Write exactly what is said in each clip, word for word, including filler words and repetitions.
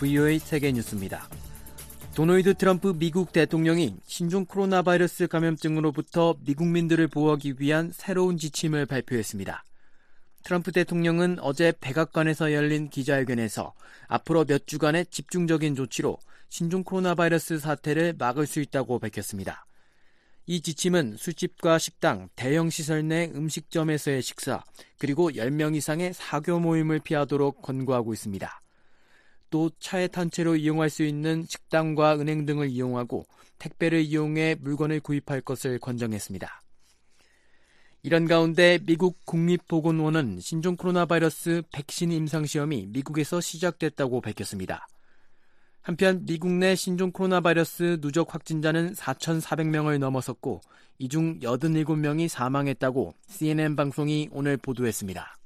브이오에이 세계뉴스입니다. 도널드 트럼프 미국 대통령이 신종 코로나 바이러스 감염증으로부터 미국민들을 보호하기 위한 새로운 지침을 발표했습니다. 트럼프 대통령은 어제 백악관에서 열린 기자회견에서 앞으로 몇 주간의 집중적인 조치로 신종 코로나 바이러스 사태를 막을 수 있다고 밝혔습니다. 이 지침은 술집과 식당, 대형 시설 내 음식점에서의 식사, 그리고 열 명 이상의 사교 모임을 피하도록 권고하고 있습니다. 또 차에 탄 채로 이용할 수 있는 식당과 은행 등을 이용하고 택배를 이용해 물건을 구입할 것을 권장했습니다. 이런 가운데 미국 국립보건원은 신종 코로나 바이러스 백신 임상시험이 미국에서 시작됐다고 밝혔습니다. 한편 미국 내 신종 코로나 바이러스 누적 확진자는 사천사백 명을 넘어섰고 이 중 팔십칠 명이 사망했다고 씨엔엔 방송이 오늘 보도했습니다.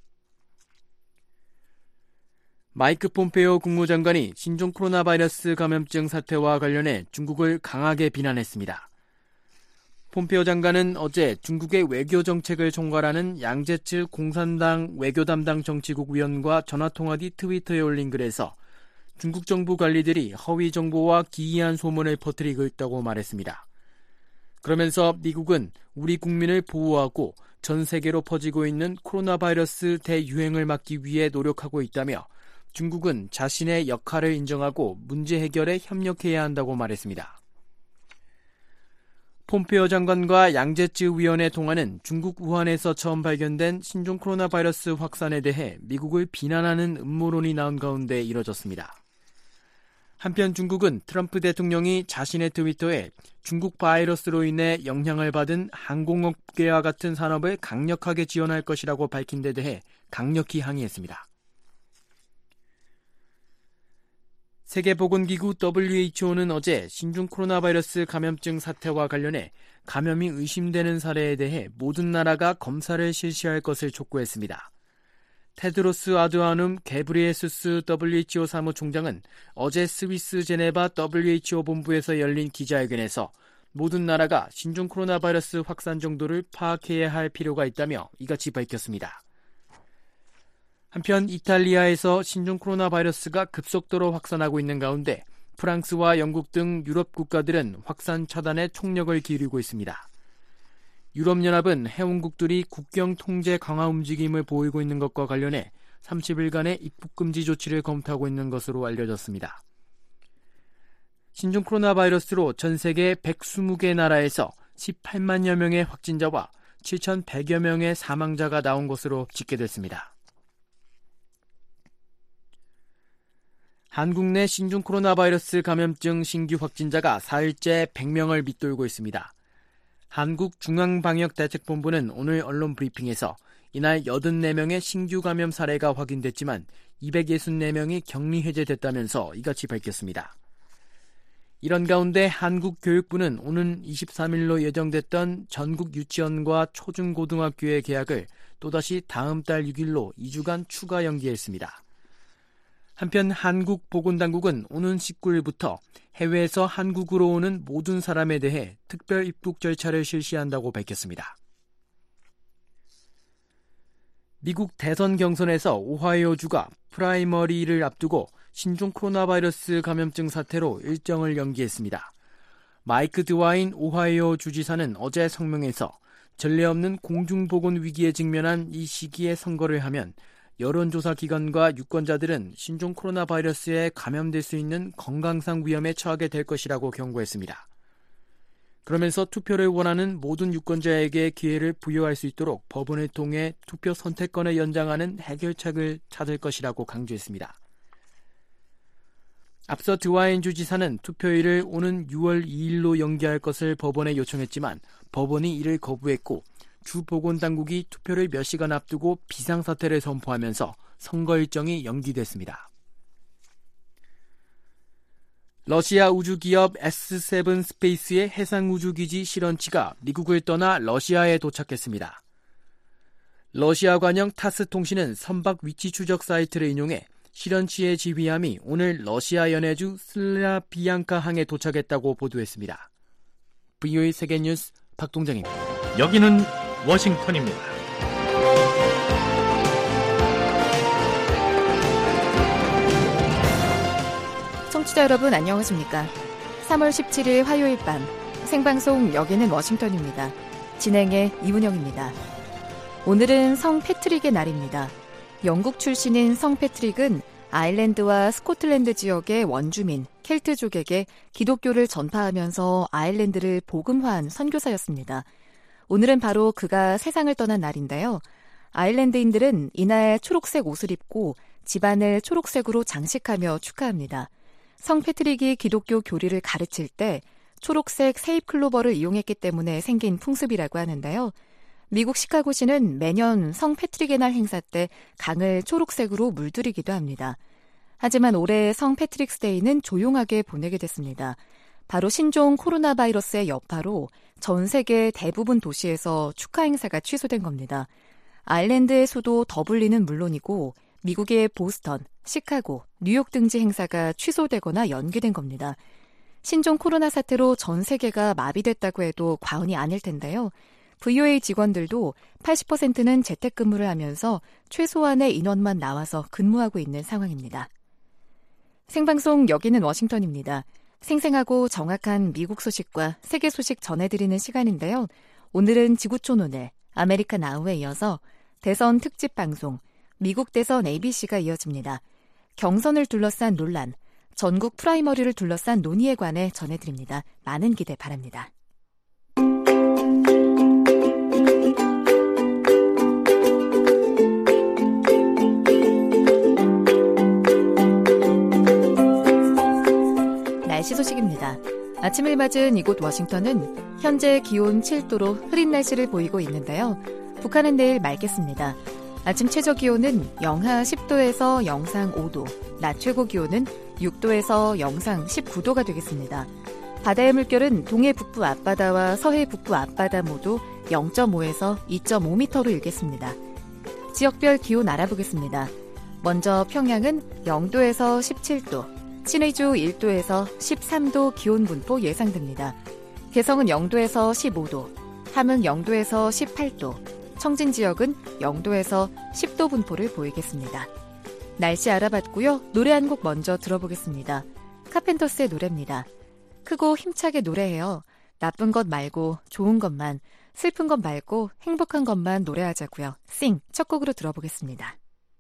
마이크 폼페이오 국무장관이 신종 코로나 바이러스 감염증 사태와 관련해 중국을 강하게 비난했습니다. 폼페이오 장관은 어제 중국의 외교 정책을 총괄하는 양제츠 공산당 외교 담당 정치국 위원과 전화통화 뒤 트위터에 올린 글에서 중국 정부 관리들이 허위 정보와 기이한 소문을 퍼뜨리고 있다고 말했습니다. 그러면서 미국은 우리 국민을 보호하고 전 세계로 퍼지고 있는 코로나 바이러스 대유행을 막기 위해 노력하고 있다며 중국은 자신의 역할을 인정하고 문제 해결에 협력해야 한다고 말했습니다. 폼페이오 장관과 양제츠 위원의 통화는 중국 우한에서 처음 발견된 신종 코로나 바이러스 확산에 대해 미국을 비난하는 음모론이 나온 가운데 이뤄졌습니다. 한편 중국은 트럼프 대통령이 자신의 트위터에 중국 바이러스로 인해 영향을 받은 항공업계와 같은 산업을 강력하게 지원할 것이라고 밝힌 데 대해 강력히 항의했습니다. 세계보건기구 더블유에이치오는 어제 신종 코로나 바이러스 감염증 사태와 관련해 감염이 의심되는 사례에 대해 모든 나라가 검사를 실시할 것을 촉구했습니다. 테드로스 아드하눔 게브리에수스 더블유에이치오 사무총장은 어제 스위스 제네바 더블유에이치오 본부에서 열린 기자회견에서 모든 나라가 신종 코로나 바이러스 확산 정도를 파악해야 할 필요가 있다며 이같이 밝혔습니다. 한편 이탈리아에서 신종 코로나 바이러스가 급속도로 확산하고 있는 가운데 프랑스와 영국 등 유럽 국가들은 확산 차단에 총력을 기울이고 있습니다. 유럽연합은 회원국들이 국경 통제 강화 움직임을 보이고 있는 것과 관련해 삼십 일간의 입국 금지 조치를 검토하고 있는 것으로 알려졌습니다. 신종 코로나 바이러스로 전 세계 백이십 개 나라에서 십팔만여 명의 확진자와 칠천백여 명의 사망자가 나온 것으로 집계됐습니다. 한국 내 신종 코로나 바이러스 감염증 신규 확진자가 사흘째 백 명을 밑돌고 있습니다. 한국중앙방역대책본부는 오늘 언론 브리핑에서 이날 팔십사 명의 신규 감염 사례가 확인됐지만 이백육십사 명이 격리 해제됐다면서 이같이 밝혔습니다. 이런 가운데 한국교육부는 오는 이십삼 일로 예정됐던 전국 유치원과 초중고등학교의 개학을 또다시 다음 달 육 일로 이 주간 추가 연기했습니다. 한편 한국보건당국은 오는 십구 일부터 해외에서 한국으로 오는 모든 사람에 대해 특별 입국 절차를 실시한다고 밝혔습니다. 미국 대선 경선에서 오하이오주가 프라이머리를 앞두고 신종 코로나 바이러스 감염증 사태로 일정을 연기했습니다. 마이크 드와인 오하이오 주지사는 어제 성명에서 전례 없는 공중보건 위기에 직면한 이 시기에 선거를 하면 여론조사 기관과 유권자들은 신종 코로나 바이러스에 감염될 수 있는 건강상 위험에 처하게 될 것이라고 경고했습니다. 그러면서 투표를 원하는 모든 유권자에게 기회를 부여할 수 있도록 법원을 통해 투표 선택권을 연장하는 해결책을 찾을 것이라고 강조했습니다. 앞서 드와인 주지사는 투표일을 오는 유월 이 일로 연기할 것을 법원에 요청했지만 법원이 이를 거부했고 주보건당국이 투표를 몇 시간 앞두고 비상사태를 선포하면서 선거 일정이 연기됐습니다. 러시아 우주기업 에스 세븐 스페이스의 해상우주기지 실험치가 미국을 떠나 러시아에 도착했습니다. 러시아 관영 타스 통신은 선박 위치 추적 사이트를 인용해 실험치의 지휘함이 오늘 러시아 연해주 슬라비앙카 항에 도착했다고 보도했습니다. 브이오에이 세계뉴스 박동정입니다. 여기는 워싱턴입니다. 청취자 여러분 안녕하십니까? 삼월 십칠일 화요일 밤 생방송 여기는 워싱턴입니다. 진행의 이훈영입니다. 오늘은 성 패트릭의 날입니다. 영국 출신인 성 패트릭은 아일랜드와 스코틀랜드 지역의 원주민 켈트족에게 기독교를 전파하면서 아일랜드를 복음화한 선교사였습니다. 오늘은 바로 그가 세상을 떠난 날인데요. 아일랜드인들은 이날 초록색 옷을 입고 집안을 초록색으로 장식하며 축하합니다. 성 패트릭이 기독교 교리를 가르칠 때 초록색 세잎 클로버를 이용했기 때문에 생긴 풍습이라고 하는데요. 미국 시카고시는 매년 성 패트릭의 날 행사 때 강을 초록색으로 물들이기도 합니다. 하지만 올해 성 패트릭스 데이는 조용하게 보내게 됐습니다. 바로 신종 코로나 바이러스의 여파로 전 세계 대부분 도시에서 축하 행사가 취소된 겁니다. 아일랜드의 수도 더블린은 물론이고 미국의 보스턴, 시카고, 뉴욕 등지 행사가 취소되거나 연기된 겁니다. 신종 코로나 사태로 전 세계가 마비됐다고 해도 과언이 아닐 텐데요. 브이오에이 직원들도 팔십 퍼센트는 재택근무를 하면서 최소한의 인원만 나와서 근무하고 있는 상황입니다. 생방송 여기는 워싱턴입니다. 생생하고 정확한 미국 소식과 세계 소식 전해드리는 시간인데요. 오늘은 지구촌 오늘, 아메리카 나우에 이어서 대선 특집 방송, 미국 대선 에이비씨가 이어집니다. 경선을 둘러싼 논란, 전국 프라이머리를 둘러싼 논의에 관해 전해드립니다. 많은 기대 바랍니다. 날씨 소식입니다. 아침을 맞은 이곳 워싱턴은 현재 기온 칠 도로 흐린 날씨를 보이고 있는데요. 북한은 내일 맑겠습니다. 아침 최저 기온은 영하 십 도에서 영상 오 도, 낮 최고 기온은 육 도에서 영상 십구 도가 되겠습니다. 바다의 물결은 동해 북부 앞바다와 서해 북부 앞바다 모두 영 점 오에서 이 점 오 미터로 일겠습니다. 지역별 기온 알아보겠습니다. 먼저 평양은 영 도에서 십칠 도, 신의주 일 도에서 십삼 도 기온 분포 예상됩니다. 개성은 영 도에서 십오 도, 함은 영 도에서 십팔 도, 청진 지역은 영 도에서 십 도 분포를 보이겠습니다. 날씨 알아봤고요. 노래 한 곡 먼저 들어보겠습니다. 카펜터스의 노래입니다. 크고 힘차게 노래해요. 나쁜 것 말고 좋은 것만, 슬픈 것 말고 행복한 것만 노래하자고요. 싱! 첫 곡으로 들어보겠습니다.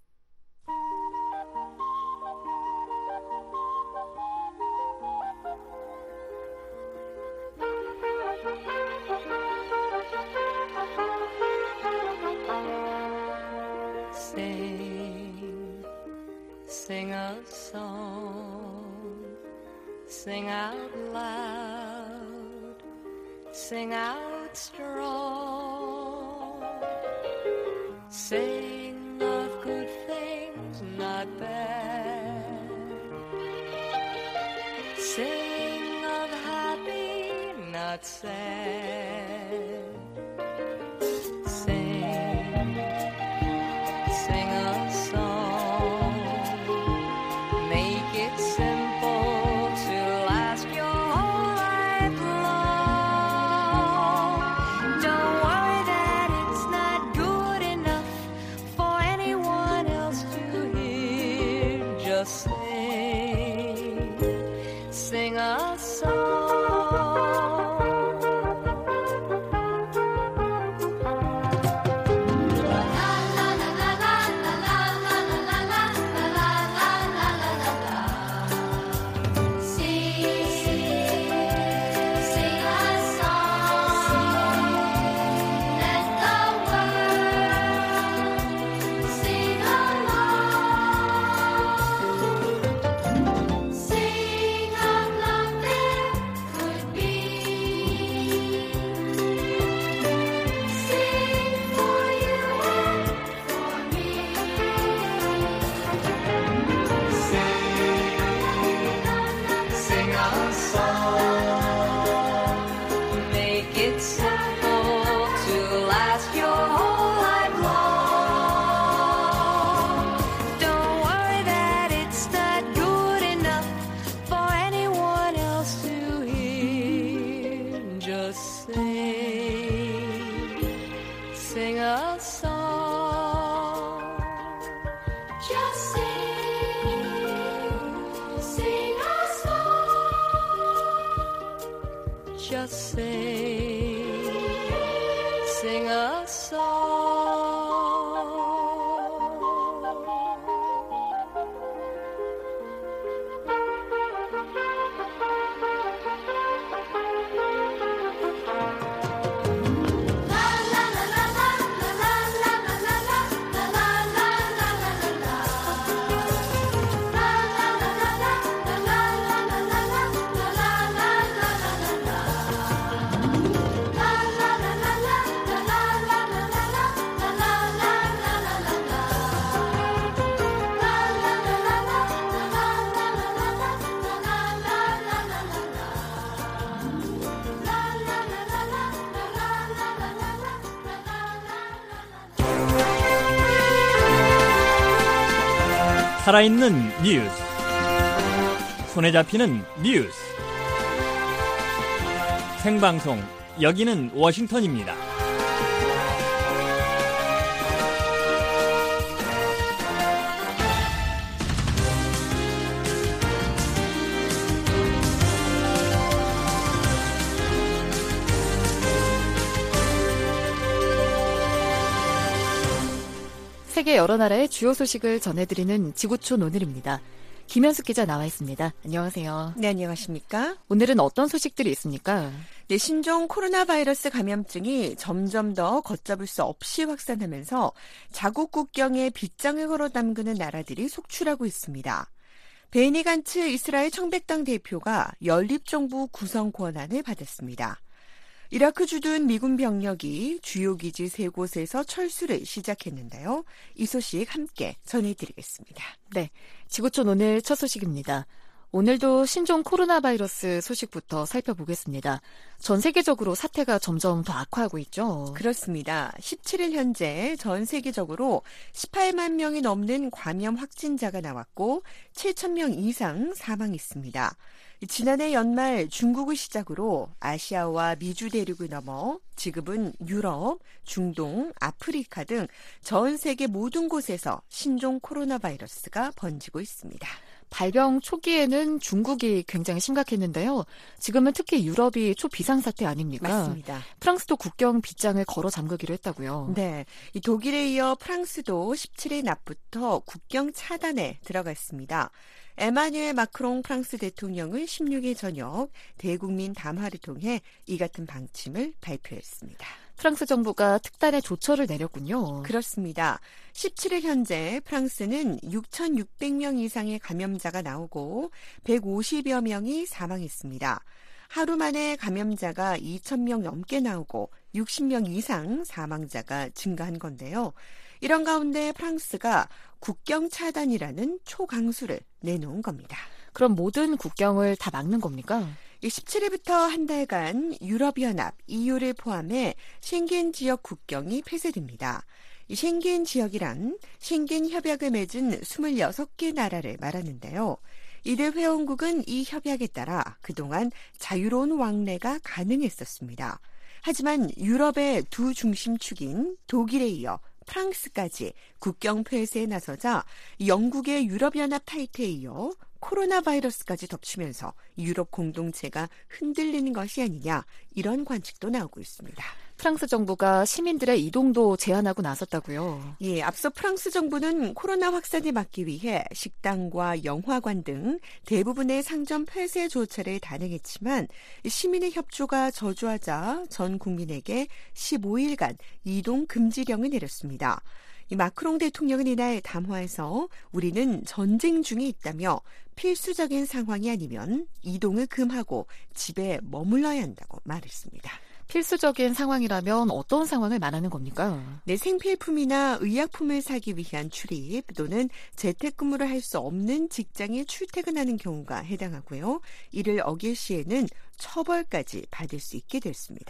Sing a song, sing out loud, sing out strong, sing of good things, not bad, sing of happy, not sad. Just sing, sing a thing. Sing a song. 살아있는 뉴스, 손에 잡히는 뉴스, 생방송, 여기는 워싱턴입니다. 세계 여러 나라의 주요 소식을 전해드리는 지구촌 오늘입니다. 김현숙 기자 나와 있습니다. 안녕하세요. 네, 안녕하십니까? 오늘은 어떤 소식들이 있습니까? 네, 신종 코로나 바이러스 감염증이 점점 더 걷잡을 수 없이 확산하면서 자국 국경에 빗장을 걸어 담그는 나라들이 속출하고 있습니다. 베니 간츠 이스라엘 청백당 대표가 연립정부 구성 권한을 받았습니다. 이라크 주둔 미군 병력이 주요 기지 세 곳에서 철수를 시작했는데요. 이 소식 함께 전해드리겠습니다. 네, 지구촌 오늘 첫 소식입니다. 오늘도 신종 코로나 바이러스 소식부터 살펴보겠습니다. 전 세계적으로 사태가 점점 더 악화하고 있죠. 그렇습니다. 십칠 일 현재 전 세계적으로 십팔만 명이 넘는 감염 확진자가 나왔고 칠천 명 이상 사망했습니다. 지난해 연말 중국을 시작으로 아시아와 미주 대륙을 넘어 지금은 유럽, 중동, 아프리카 등 전 세계 모든 곳에서 신종 코로나 바이러스가 번지고 있습니다. 발병 초기에는 중국이 굉장히 심각했는데요. 지금은 특히 유럽이 초비상사태 아닙니까? 맞습니다. 프랑스도 국경 빗장을 걸어 잠그기로 했다고요. 네, 이 독일에 이어 프랑스도 십칠 일 낮부터 국경 차단에 들어갔습니다. 에마뉴엘 마크롱 프랑스 대통령은 십육 일 저녁 대국민 담화를 통해 이 같은 방침을 발표했습니다. 프랑스 정부가 특단의 조처를 내렸군요. 그렇습니다. 십칠 일 현재 프랑스는 육천육백 명 이상의 감염자가 나오고 백오십여 명이 사망했습니다. 하루 만에 감염자가 이천 명 넘게 나오고 육십 명 이상 사망자가 증가한 건데요. 이런 가운데 프랑스가 국경 차단이라는 초강수를 내놓은 겁니다. 그럼 모든 국경을 다 막는 겁니까? 십칠 일부터 한 달간 유럽연합, 이유를 포함해 쉥겐 지역 국경이 폐쇄됩니다. 이 쉥겐 지역이란 쉥겐 협약을 맺은 스물여섯 개 나라를 말하는데요. 이들 회원국은 이 협약에 따라 그동안 자유로운 왕래가 가능했었습니다. 하지만 유럽의 두 중심축인 독일에 이어 프랑스까지 국경 폐쇄에 나서자 영국의 유럽연합 탈퇴에 이어 코로나 바이러스까지 덮치면서 유럽 공동체가 흔들리는 것이 아니냐, 이런 관측도 나오고 있습니다. 프랑스 정부가 시민들의 이동도 제한하고 나섰다고요? 예, 앞서 프랑스 정부는 코로나 확산을 막기 위해 식당과 영화관 등 대부분의 상점 폐쇄 조처를 단행했지만 시민의 협조가 저조하자 전 국민에게 십오 일간 이동 금지령을 내렸습니다. 이 마크롱 대통령은 이날 담화에서 우리는 전쟁 중에 있다며 필수적인 상황이 아니면 이동을 금하고 집에 머물러야 한다고 말했습니다. 필수적인 상황이라면 어떤 상황을 말하는 겁니까? 네, 생필품이나 의약품을 사기 위한 출입 또는 재택근무를 할 수 없는 직장에 출퇴근하는 경우가 해당하고요. 이를 어길 시에는 처벌까지 받을 수 있게 됐습니다.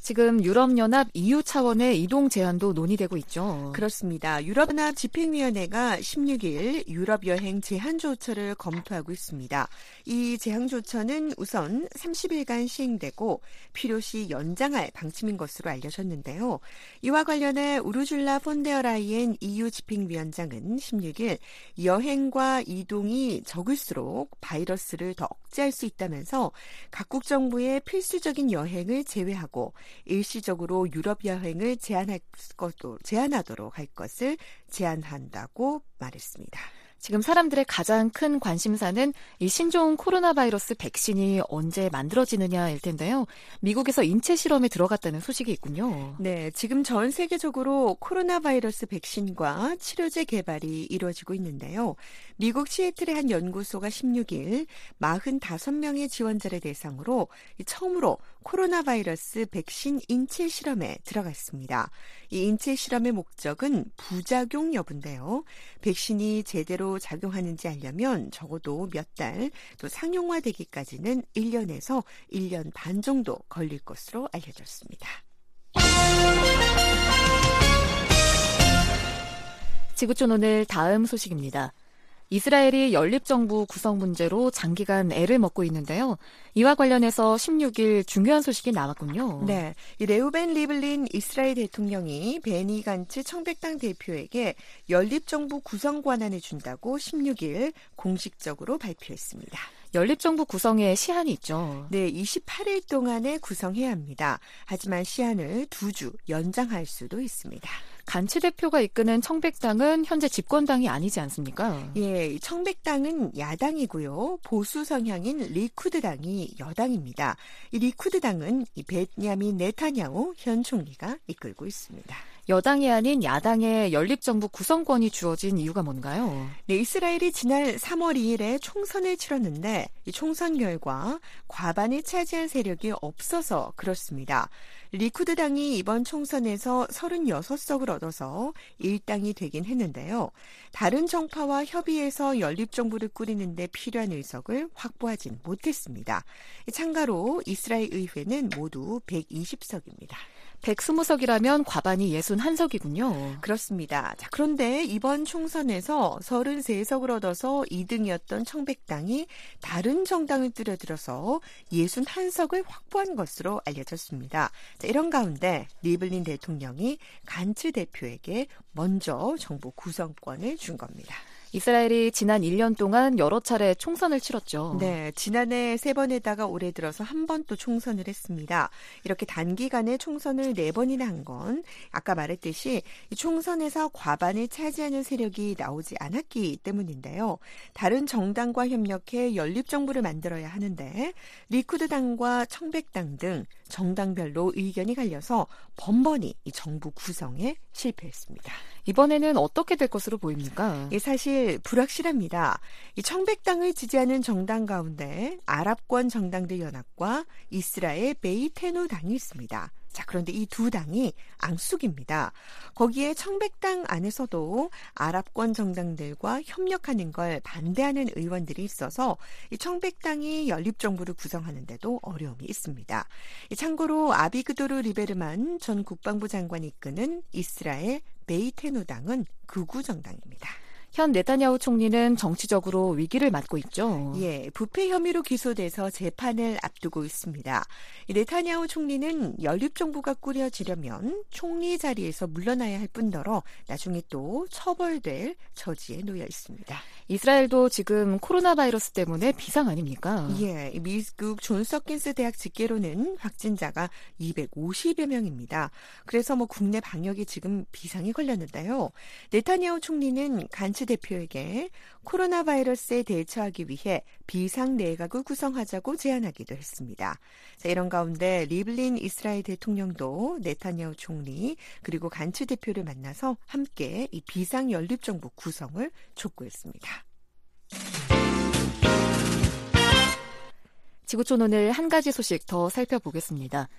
지금 유럽연합 이유 차원의 이동 제한도 논의되고 있죠. 그렇습니다. 유럽연합 집행위원회가 십육 일 유럽 여행 제한 조처를 검토하고 있습니다. 이 제한 조처는 우선 삼십 일간 시행되고 필요시 연장할 방침인 것으로 알려졌는데요. 이와 관련해 우르줄라 폰데어라이엔 이유 집행위원장은 십육 일 여행과 이동이 적을수록 바이러스를 더 억제할 수 있다면서 각국 정부의 필수적인 여행을 제외하고 일시적으로 유럽 여행을 제한할 것도 제한하도록 할 것을 제안한다고 말했습니다. 지금 사람들의 가장 큰 관심사는 이 신종 코로나 바이러스 백신이 언제 만들어지느냐일 텐데요. 미국에서 인체 실험에 들어갔다는 소식이 있군요. 네, 지금 전 세계적으로 코로나 바이러스 백신과 치료제 개발이 이루어지고 있는데요. 미국 시애틀의 한 연구소가 십육 일 사십오 명의 지원자를 대상으로 처음으로 코로나 바이러스 백신 인체 실험에 들어갔습니다. 이 인체 실험의 목적은 부작용 여부인데요. 백신이 제대로 작용하는지 알려면 적어도 몇 달, 또 상용화되기까지는 일 년에서 일 년 반 정도 걸릴 것으로 알려졌습니다. 지구촌 오늘 다음 소식입니다. 이스라엘이 연립정부 구성 문제로 장기간 애를 먹고 있는데요. 이와 관련해서 십육 일 중요한 소식이 나왔군요. 네, 이 레우벤 리블린 이스라엘 대통령이 베니 간츠 청백당 대표에게 연립정부 구성 권한을 준다고 십육 일 공식적으로 발표했습니다. 연립정부 구성에 시한이 있죠. 네, 이십팔 일 동안에 구성해야 합니다. 하지만 시한을 두 주 연장할 수도 있습니다. 간츠 대표가 이끄는 청백당은 현재 집권당이 아니지 않습니까? 예, 청백당은 야당이고요. 보수 성향인 리쿠드당이 여당입니다. 이 리쿠드당은 이 베냐민 네타냐후 현 총리가 이끌고 있습니다. 여당이 아닌 야당의 연립정부 구성권이 주어진 이유가 뭔가요? 네, 이스라엘이 지난 삼월 이일에 총선을 치렀는데 이 총선 결과 과반을 차지한 세력이 없어서 그렇습니다. 리쿠드당이 이번 총선에서 서른여섯 석을 얻어서 일당이 되긴 했는데요. 다른 정파와 협의해서 연립정부를 꾸리는 데 필요한 의석을 확보하진 못했습니다. 참가로 이스라엘 의회는 모두 백이십 석입니다. 백이십 석이라면 과반이 육십일 석이군요. 그렇습니다. 자, 그런데 이번 총선에서 서른세 석을 얻어서 이 등이었던 청백당이 다른 정당을 뚜려들어서 육십일 석을 확보한 것으로 알려졌습니다. 자, 이런 가운데 리블린 대통령이 간츠 대표에게 먼저 정부 구성권을 준 겁니다. 이스라엘이 지난 일 년 동안 여러 차례 총선을 치렀죠. 네, 지난해 세 번에다가 올해 들어서 한 번 또 총선을 했습니다. 이렇게 단기간에 총선을 네 번이나 한 건 아까 말했듯이 이 총선에서 과반을 차지하는 세력이 나오지 않았기 때문인데요. 다른 정당과 협력해 연립정부를 만들어야 하는데 리쿠드당과 청백당 등 정당별로 의견이 갈려서 번번이 이 정부 구성에 실패했습니다. 이번에는 어떻게 될 것으로 보입니까? 예, 사실 불확실합니다. 이 청백당을 지지하는 정당 가운데 아랍권 정당들 연합과 이스라엘 베이테누 당이 있습니다. 자, 그런데 이 두 당이 앙숙입니다. 거기에 청백당 안에서도 아랍권 정당들과 협력하는 걸 반대하는 의원들이 있어서 이 청백당이 연립정부를 구성하는 데도 어려움이 있습니다. 참고로 아비그도르 리베르만 전 국방부 장관이 이끄는 이스라엘 베이테누 당은 극우 정당입니다. 현 네타냐후 총리는 정치적으로 위기를 맞고 있죠. 예, 부패 혐의로 기소돼서 재판을 앞두고 있습니다. 네타냐후 총리는 연립정부가 꾸려지려면 총리 자리에서 물러나야 할 뿐더러 나중에 또 처벌될 처지에 놓여 있습니다. 이스라엘도 지금 코로나 바이러스 때문에 비상 아닙니까? 예, 미국 존스 홉킨스 대학 집계로는 확진자가 이백오십여 명입니다. 그래서 뭐 국내 방역에 지금 비상이 걸렸는데요. 네타냐후 총리는 간츠 대표에게 코로나 바이러스에 대처하기 위해 비상 내각을 구성하자고 제안하기도 했습니다. 자, 이런 가운데 리블린 이스라엘 대통령도 네타냐후 총리 그리고 간츠 대표를 만나서 함께 이 비상 연립정부 구성을 촉구했습니다. 지구촌 오늘 한 가지 소식 더 살펴보겠습니다.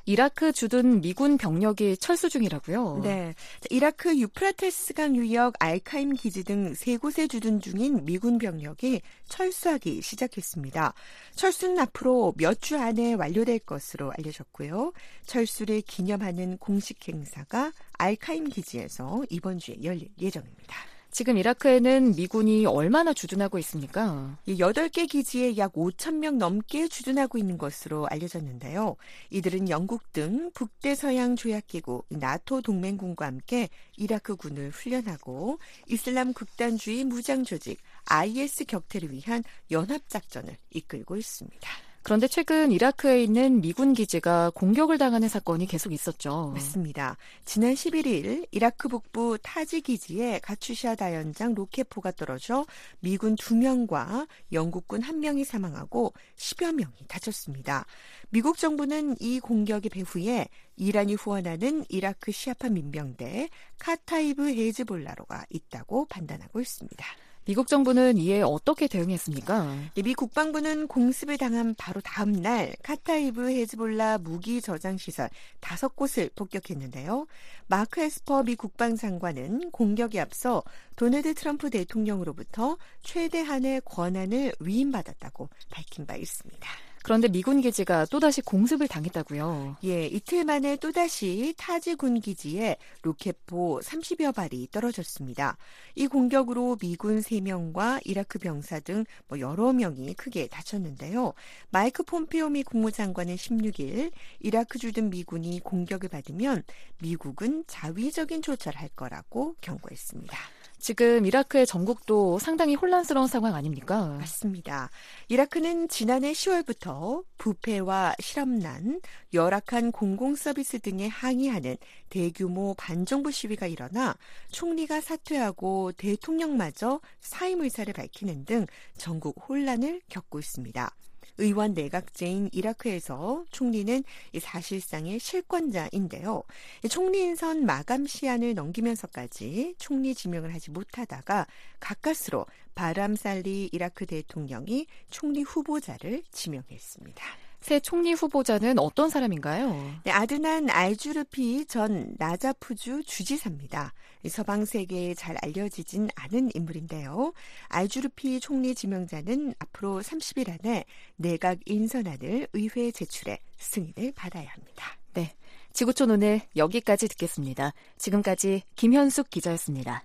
이라크 주둔 미군 병력이 철수 중이라고요? 네. 이라크 유프라테스강 유역 알카임 기지 등 세 곳에 주둔 중인 미군 병력이 철수하기 시작했습니다. 철수는 앞으로 몇 주 안에 완료될 것으로 알려졌고요. 철수를 기념하는 공식 행사가 알카임 기지에서 이번 주에 열릴 예정입니다. 지금 이라크에는 미군이 얼마나 주둔하고 있습니까? 여덟 개 기지에 약 오천 명 넘게 주둔하고 있는 것으로 알려졌는데요. 이들은 영국 등 북대서양 조약기구 나토 동맹군과 함께 이라크군을 훈련하고 이슬람 극단주의 무장조직 아이에스 격퇴를 위한 연합작전을 이끌고 있습니다. 그런데 최근 이라크에 있는 미군 기지가 공격을 당하는 사건이 계속 있었죠. 맞습니다. 지난 십일 일 이라크 북부 타지 기지에 가추샤 다연장 로켓포가 떨어져 미군 두 명과 영국군 한 명이 사망하고 십여 명이 다쳤습니다. 미국 정부는 이 공격의 배후에 이란이 후원하는 이라크 시아파 민병대 카타이브 헤즈볼라로가 있다고 판단하고 있습니다. 미국 정부는 이에 어떻게 대응했습니까? 미 국방부는 공습을 당한 바로 다음 날 카타이브 헤즈볼라 무기 저장 시설 다섯 곳을 폭격했는데요. 마크 에스퍼 미 국방장관은 공격에 앞서 도널드 트럼프 대통령으로부터 최대한의 권한을 위임받았다고 밝힌 바 있습니다. 그런데 미군 기지가 또다시 공습을 당했다고요? 예, 이틀 만에 또다시 타지 군 기지에 로켓포 삼십여 발이 떨어졌습니다. 이 공격으로 미군 세 명과 이라크 병사 등 뭐 여러 명이 크게 다쳤는데요. 마이크 폼페오 미 국무장관은 십육 일 이라크 주둔 미군이 공격을 받으면 미국은 자위적인 조처를 할 거라고 경고했습니다. 지금 이라크의 전국도 상당히 혼란스러운 상황 아닙니까? 맞습니다. 이라크는 지난해 시월부터 부패와 실업난, 열악한 공공서비스 등에 항의하는 대규모 반정부 시위가 일어나 총리가 사퇴하고 대통령마저 사임 의사를 밝히는 등 전국 혼란을 겪고 있습니다. 의원 내각제인 이라크에서 총리는 사실상의 실권자인데요. 총리 인선 마감 시한을 넘기면서까지 총리 지명을 하지 못하다가 가까스로 바람 살리 이라크 대통령이 총리 후보자를 지명했습니다. 새 총리 후보자는 어떤 사람인가요? 네, 아드난 알주르피 전 나자푸주 주지사입니다. 서방 세계에 잘 알려지진 않은 인물인데요. 알주르피 총리 지명자는 앞으로 삼십 일 안에 내각 인선안을 의회에 제출해 승인을 받아야 합니다. 네, 지구촌 오늘 여기까지 듣겠습니다. 지금까지 김현숙 기자였습니다.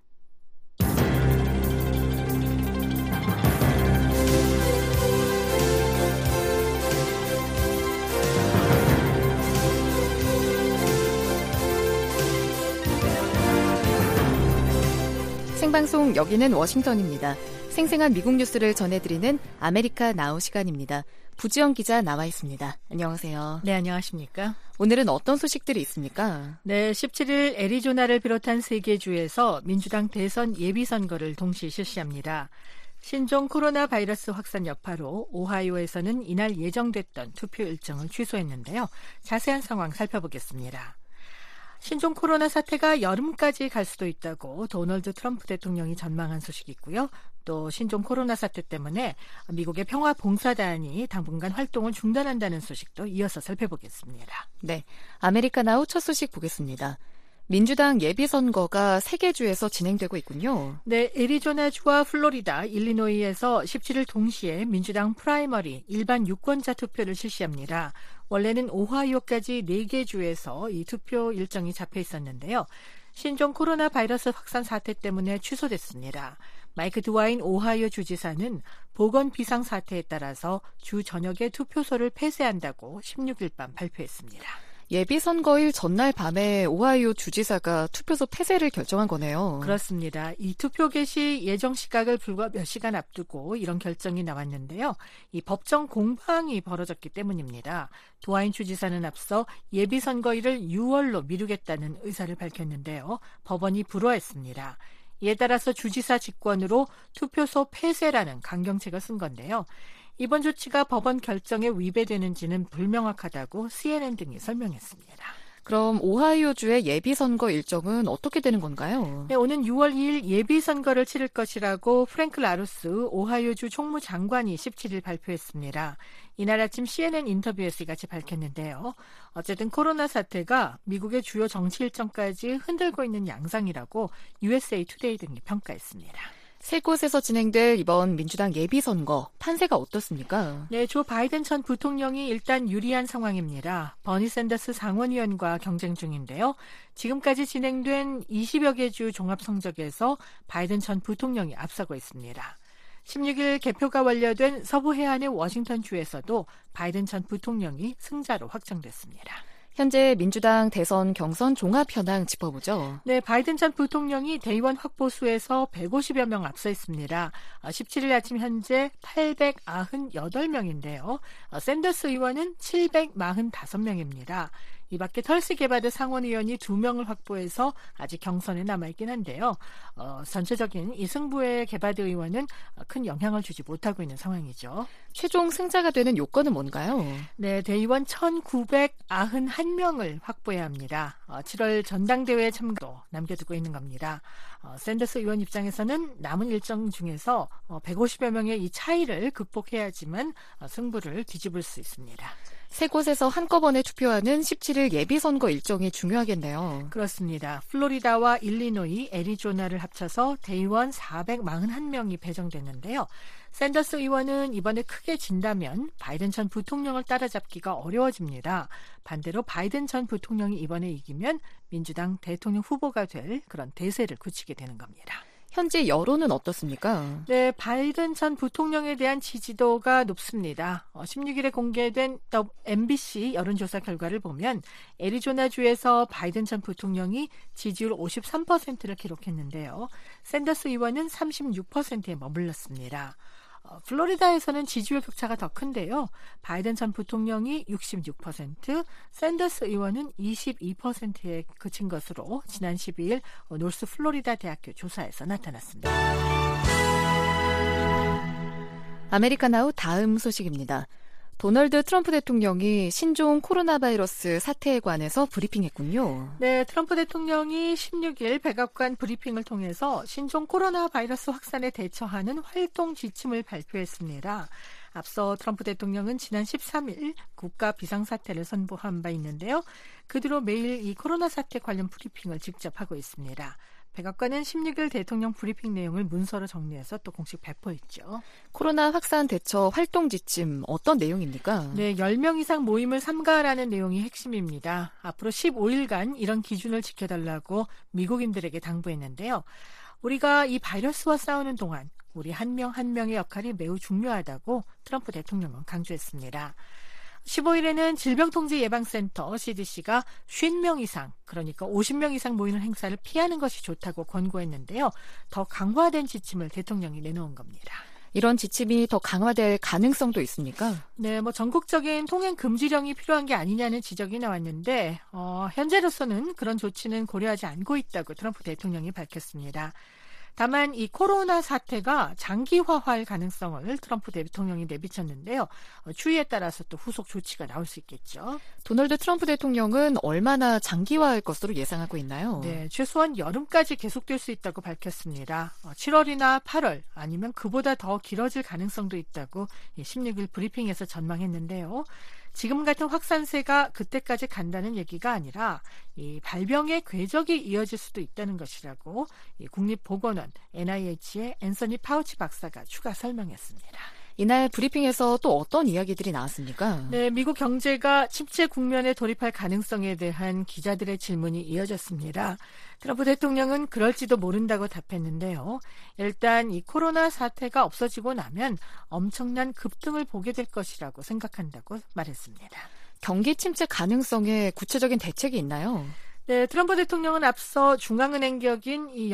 생방송 여기는 워싱턴입니다. 생생한 미국 뉴스를 전해드리는 아메리카 나우 시간입니다. 부지영 기자 나와 있습니다. 안녕하세요. 네, 안녕하십니까? 오늘은 어떤 소식들이 있습니까? 네, 십칠 일 애리조나를 비롯한 세 개 주에서 민주당 대선 예비선거를 동시 실시합니다. 신종 코로나 바이러스 확산 여파로 오하이오에서는 이날 예정됐던 투표 일정을 취소했는데요. 자세한 상황 살펴보겠습니다. 신종 코로나 사태가 여름까지 갈 수도 있다고 도널드 트럼프 대통령이 전망한 소식이 있고요. 또 신종 코로나 사태 때문에 미국의 평화봉사단이 당분간 활동을 중단한다는 소식도 이어서 살펴보겠습니다. 네, 아메리카 나우 첫 소식 보겠습니다. 민주당 예비선거가 세 개 주에서 진행되고 있군요. 네, 애리조나주와 플로리다, 일리노이에서 십칠 일 동시에 민주당 프라이머리 일반 유권자 투표를 실시합니다. 원래는 오하이오까지 네 개 주에서 이 투표 일정이 잡혀 있었는데요. 신종 코로나 바이러스 확산 사태 때문에 취소됐습니다. 마이크 드와인 오하이오 주지사는 보건 비상 사태에 따라서 주 저녁에 투표소를 폐쇄한다고 십육 일 밤 발표했습니다. 예비선거일 전날 밤에 오하이오 주지사가 투표소 폐쇄를 결정한 거네요. 그렇습니다. 이 투표 개시 예정 시각을 불과 몇 시간 앞두고 이런 결정이 나왔는데요. 이 법정 공방이 벌어졌기 때문입니다. 드와인 주지사는 앞서 예비선거일을 유월로 미루겠다는 의사를 밝혔는데요. 법원이 불허했습니다. 이에 따라서 주지사 직권으로 투표소 폐쇄라는 강경책을 쓴 건데요. 이번 조치가 법원 결정에 위배되는지는 불명확하다고 씨엔엔 등이 설명했습니다. 그럼 오하이오주의 예비선거 일정은 어떻게 되는 건가요? 네, 오는 유월 이일 예비선거를 치를 것이라고 프랭크 라루스 오하이오주 총무장관이 십칠 일 발표했습니다. 이날 아침 씨엔엔 인터뷰에서 이같이 밝혔는데요. 어쨌든 코로나 사태가 미국의 주요 정치 일정까지 흔들고 있는 양상이라고 유에스에이 투데이 등이 평가했습니다. 세 곳에서 진행될 이번 민주당 예비선거 판세가 어떻습니까? 네, 조 바이든 전 부통령이 일단 유리한 상황입니다. 버니 샌더스 상원의원과 경쟁 중인데요. 지금까지 진행된 이십여 개 주 종합성적에서 바이든 전 부통령이 앞서고 있습니다. 십육 일 개표가 완료된 서부 해안의 워싱턴주에서도 바이든 전 부통령이 승자로 확정됐습니다. 현재 민주당 대선 경선 종합 현황 짚어보죠. 네, 바이든 전 부통령이 대의원 확보수에서 백오십여 명 앞서 있습니다. 십칠 일 아침 현재 팔백구십팔 명인데요. 샌더스 의원은 칠백사십오 명입니다. 이 밖에 털시 게바드 상원의원이 두 명을 확보해서 아직 경선에 남아있긴 한데요. 어, 전체적인 이 승부에 게바드 의원은 큰 영향을 주지 못하고 있는 상황이죠. 최종 승자가 되는 요건은 뭔가요? 네, 대의원 천구백구십일 명을 확보해야 합니다. 어, 칠월 전당대회 참가도 남겨두고 있는 겁니다. 어, 샌더스 의원 입장에서는 남은 일정 중에서 어, 백오십여 명의 이 차이를 극복해야지만 어, 승부를 뒤집을 수 있습니다. 세 곳에서 한꺼번에 투표하는 십칠 일 예비선거 일정이 중요하겠네요. 그렇습니다. 플로리다와 일리노이, 애리조나를 합쳐서 대의원 사백사십일 명이 배정됐는데요. 샌더스 의원은 이번에 크게 진다면 바이든 전 부통령을 따라잡기가 어려워집니다. 반대로 바이든 전 부통령이 이번에 이기면 민주당 대통령 후보가 될 그런 대세를 굳히게 되는 겁니다. 현재 여론은 어떻습니까? 네, 바이든 전 부통령에 대한 지지도가 높습니다. 어, 십육 일에 공개된 엠비씨 여론조사 결과를 보면 애리조나주에서 바이든 전 부통령이 지지율 오십삼 퍼센트를 기록했는데요. 샌더스 의원은 삼십육 퍼센트에 머물렀습니다. 어, 플로리다에서는 지지율 격차가 더 큰데요. 바이든 전 부통령이 육십육 퍼센트, 샌더스 의원은 이십이 퍼센트에 그친 것으로 지난 십이 일 노스 플로리다 대학교 조사에서 나타났습니다. 아메리카나우 다음 소식입니다. 도널드 트럼프 대통령이 신종 코로나 바이러스 사태에 관해서 브리핑했군요. 네, 트럼프 대통령이 십육 일 백악관 브리핑을 통해서 신종 코로나 바이러스 확산에 대처하는 활동 지침을 발표했습니다. 앞서 트럼프 대통령은 지난 십삼 일 국가 비상사태를 선포한 바 있는데요. 그 뒤로 매일 이 코로나 사태 관련 브리핑을 직접 하고 있습니다. 백악관은 십육 일 대통령 브리핑 내용을 문서로 정리해서 또 공식 배포했죠. 코로나 확산 대처 활동 지침 어떤 내용입니까? 네, 열 명 이상 모임을 삼가라는 내용이 핵심입니다. 앞으로 십오 일간 이런 기준을 지켜달라고 미국인들에게 당부했는데요. 우리가 이 바이러스와 싸우는 동안 우리 한 명 한 명의 역할이 매우 중요하다고 트럼프 대통령은 강조했습니다. 십오 일에는 질병통제예방센터 씨디씨가 오십 명 이상, 그러니까 오십 명 이상 모이는 행사를 피하는 것이 좋다고 권고했는데요. 더 강화된 지침을 대통령이 내놓은 겁니다. 이런 지침이 더 강화될 가능성도 있습니까? 네, 뭐 전국적인 통행 금지령이 필요한 게 아니냐는 지적이 나왔는데 어, 현재로서는 그런 조치는 고려하지 않고 있다고 트럼프 대통령이 밝혔습니다. 다만 이 코로나 사태가 장기화할 가능성을 트럼프 대통령이 내비쳤는데요. 추이에 따라서 또 후속 조치가 나올 수 있겠죠. 도널드 트럼프 대통령은 얼마나 장기화할 것으로 예상하고 있나요? 네, 최소한 여름까지 계속될 수 있다고 밝혔습니다. 칠월이나 팔월 아니면 그보다 더 길어질 가능성도 있다고 십육 일 브리핑에서 전망했는데요. 지금 같은 확산세가 그때까지 간다는 얘기가 아니라 이 발병의 궤적이 이어질 수도 있다는 것이라고 이 국립보건원 엔아이에이치의 앤서니 파우치 박사가 추가 설명했습니다. 이날 브리핑에서 또 어떤 이야기들이 나왔습니까? 네, 미국 경제가 침체 국면에 돌입할 가능성에 대한 기자들의 질문이 이어졌습니다. 트럼프 대통령은 그럴지도 모른다고 답했는데요. 일단 이 코로나 사태가 없어지고 나면 엄청난 급등을 보게 될 것이라고 생각한다고 말했습니다. 경기 침체 가능성에 구체적인 대책이 있나요? 네, 트럼프 대통령은 앞서 중앙은행 격인 이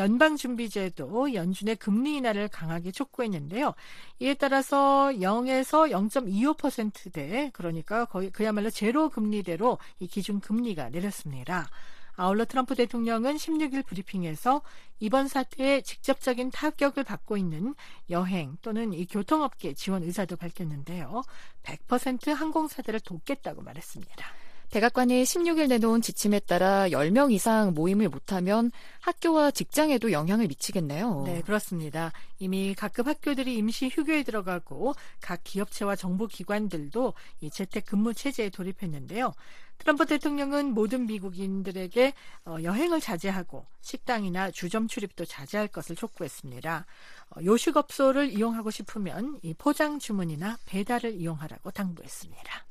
연방준비제도 연준의 금리 인하를 강하게 촉구했는데요. 이에 따라서 영에서 영 점 이오 퍼센트대, 그러니까 거의 그야말로 제로 금리대로 이 기준 금리가 내렸습니다. 아울러 트럼프 대통령은 십육 일 브리핑에서 이번 사태에 직접적인 타격을 받고 있는 여행 또는 이 교통업계 지원 의사도 밝혔는데요. 백 퍼센트 항공사들을 돕겠다고 말했습니다. 백악관이 십육 일 내놓은 지침에 따라 열 명 이상 모임을 못하면 학교와 직장에도 영향을 미치겠네요. 네, 그렇습니다. 이미 각급 학교들이 임시 휴교에 들어가고 각 기업체와 정부기관들도 이 재택근무 체제에 돌입했는데요. 트럼프 대통령은 모든 미국인들에게 여행을 자제하고 식당이나 주점 출입도 자제할 것을 촉구했습니다. 요식업소를 이용하고 싶으면 이 포장 주문이나 배달을 이용하라고 당부했습니다.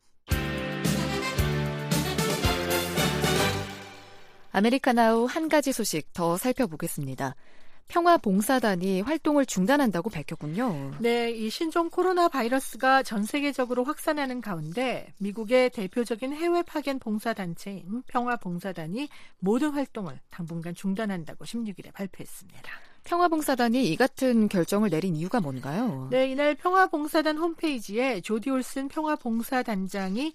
아메리카나우 한 가지 소식 더 살펴보겠습니다. 평화봉사단이 활동을 중단한다고 밝혔군요. 네, 이 신종 코로나 바이러스가 전 세계적으로 확산하는 가운데 미국의 대표적인 해외 파견 봉사단체인 평화봉사단이 모든 활동을 당분간 중단한다고 십육 일에 발표했습니다. 평화봉사단이 이 같은 결정을 내린 이유가 뭔가요? 네, 이날 평화봉사단 홈페이지에 조디 올슨 평화봉사단장이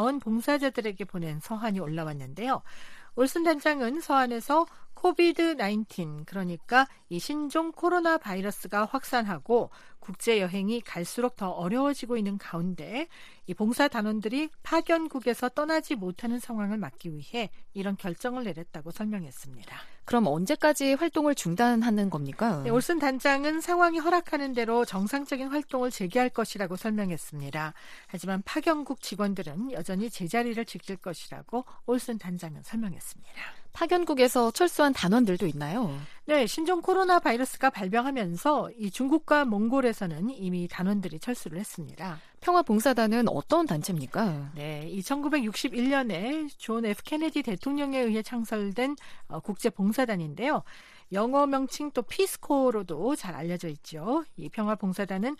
자원봉사자들에게 보낸 서한이 올라왔는데요. 올슨 단장은 서한에서 코비드 나인틴, 그러니까 이 신종 코로나 바이러스가 확산하고 국제 여행이 갈수록 더 어려워지고 있는 가운데 이 봉사 단원들이 파견국에서 떠나지 못하는 상황을 막기 위해 이런 결정을 내렸다고 설명했습니다. 그럼 언제까지 활동을 중단하는 겁니까? 네, 올슨 단장은 상황이 허락하는 대로 정상적인 활동을 재개할 것이라고 설명했습니다. 하지만 파견국 직원들은 여전히 제자리를 지킬 것이라고 올슨 단장은 설명했습니다. 파견국에서 철수한 단원들도 있나요? 네, 신종 코로나 바이러스가 발병하면서 이 중국과 몽골에서는 이미 단원들이 철수를 했습니다. 평화봉사단은 어떤 단체입니까? 네, 이 천구백육십일 년에 존 F 케네디 대통령에 의해 창설된 어, 국제봉사단인데요. 영어 명칭 또 피스코로도 잘 알려져 있죠. 이 평화봉사단은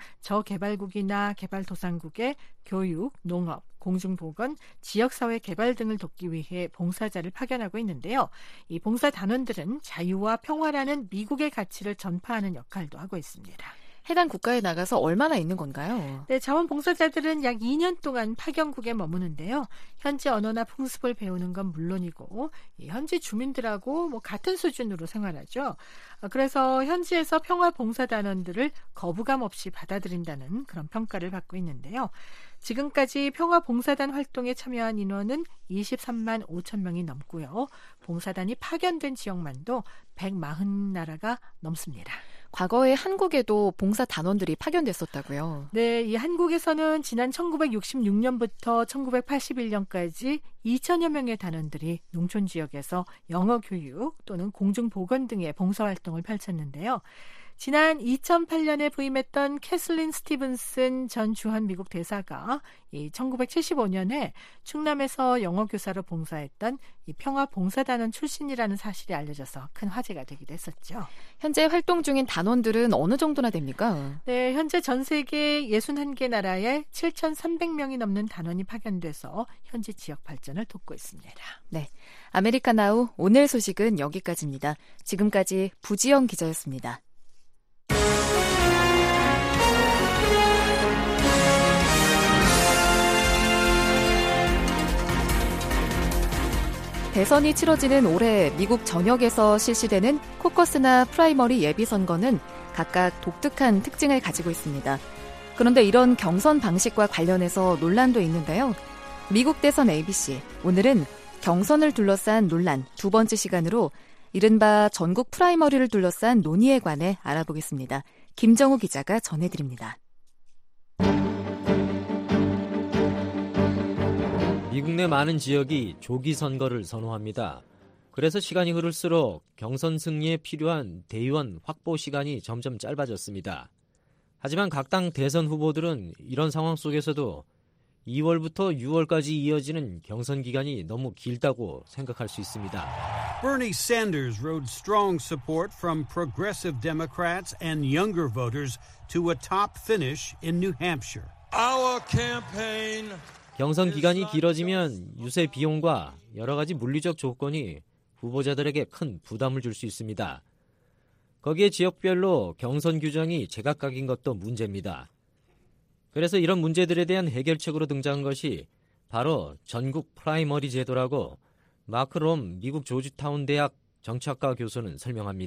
저개발국이나 개발도상국의 교육, 농업, 공중보건, 지역사회 개발 등을 돕기 위해 봉사자를 파견하고 있는데요. 이 봉사단원들은 자유와 평화라는 미국의 가치를 전파하는 역할도 하고 있습니다. 해당 국가에 나가서 얼마나 있는 건가요? 네, 자원봉사자들은 약 이 년 동안 파견국에 머무는데요. 현지 언어나 풍습을 배우는 건 물론이고 현지 주민들하고 뭐 같은 수준으로 생활하죠. 그래서 현지에서 평화봉사단원들을 거부감 없이 받아들인다는 그런 평가를 받고 있는데요. 지금까지 평화봉사단 활동에 참여한 인원은 이십삼만 오천 명이 넘고요. 봉사단이 파견된 지역만도 백사십 나라가 넘습니다. 과거에 한국에도 봉사단원들이 파견됐었다고요? 네, 이 한국에서는 지난 천구백육십육 년부터 천구백팔십일 년까지 이천여 명의 단원들이 농촌 지역에서 영어 교육 또는 공중보건 등의 봉사활동을 펼쳤는데요. 지난 이천팔 년에 부임했던 캐슬린 스티븐슨 전 주한 미국 대사가 이 천구백칠십오 년에 충남에서 영어 교사로 봉사했던 이 평화봉사단원 출신이라는 사실이 알려져서 큰 화제가 되기도 했었죠. 현재 활동 중인 단원들은 어느 정도나 됩니까? 네, 현재 전 세계 육십일 개 나라에 칠천삼백 명이 넘는 단원이 파견돼서 현지 지역 발전을 돕고 있습니다. 네, 아메리카나우 오늘 소식은 여기까지입니다. 지금까지 부지영 기자였습니다. 대선이 치러지는 올해 미국 전역에서 실시되는 코커스나 프라이머리 예비선거는 각각 독특한 특징을 가지고 있습니다. 그런데 이런 경선 방식과 관련해서 논란도 있는데요. 미국 대선 에이비씨, 오늘은 경선을 둘러싼 논란 두 번째 시간으로 이른바 전국 프라이머리를 둘러싼 논의에 관해 알아보겠습니다. 김정우 기자가 전해드립니다. 미국 내 많은 지역이 조기 선거를 선호합니다. 그래서 시간이 흐를수록 경선 승리에 필요한 대의원 확보 시간이 점점 짧아졌습니다. 하지만 각 당 대선 후보들은 이런 상황 속에서도 이월부터 유월까지 이어지는 경선 기간이 너무 길다고 생각할 수 있습니다. Bernie Sanders rode strong support from progressive Democrats and younger voters to a top finish in New Hampshire. Our campaign 경선 기간이 길어지면 유세 비용과 여러 가지 물리적 조건이 후보자들에게 큰 부담을 줄 수 있습니다. 거기에 지역별로 경선 규정이 제각각인 것도 문제입니다. 그래서 이런 문제들에 대한 해결책으로 등장한 것이 바로 전국 프라이머리 제도라고 마크 롬 미국 조지타운 대학 정치학과 교수는 설명합니다.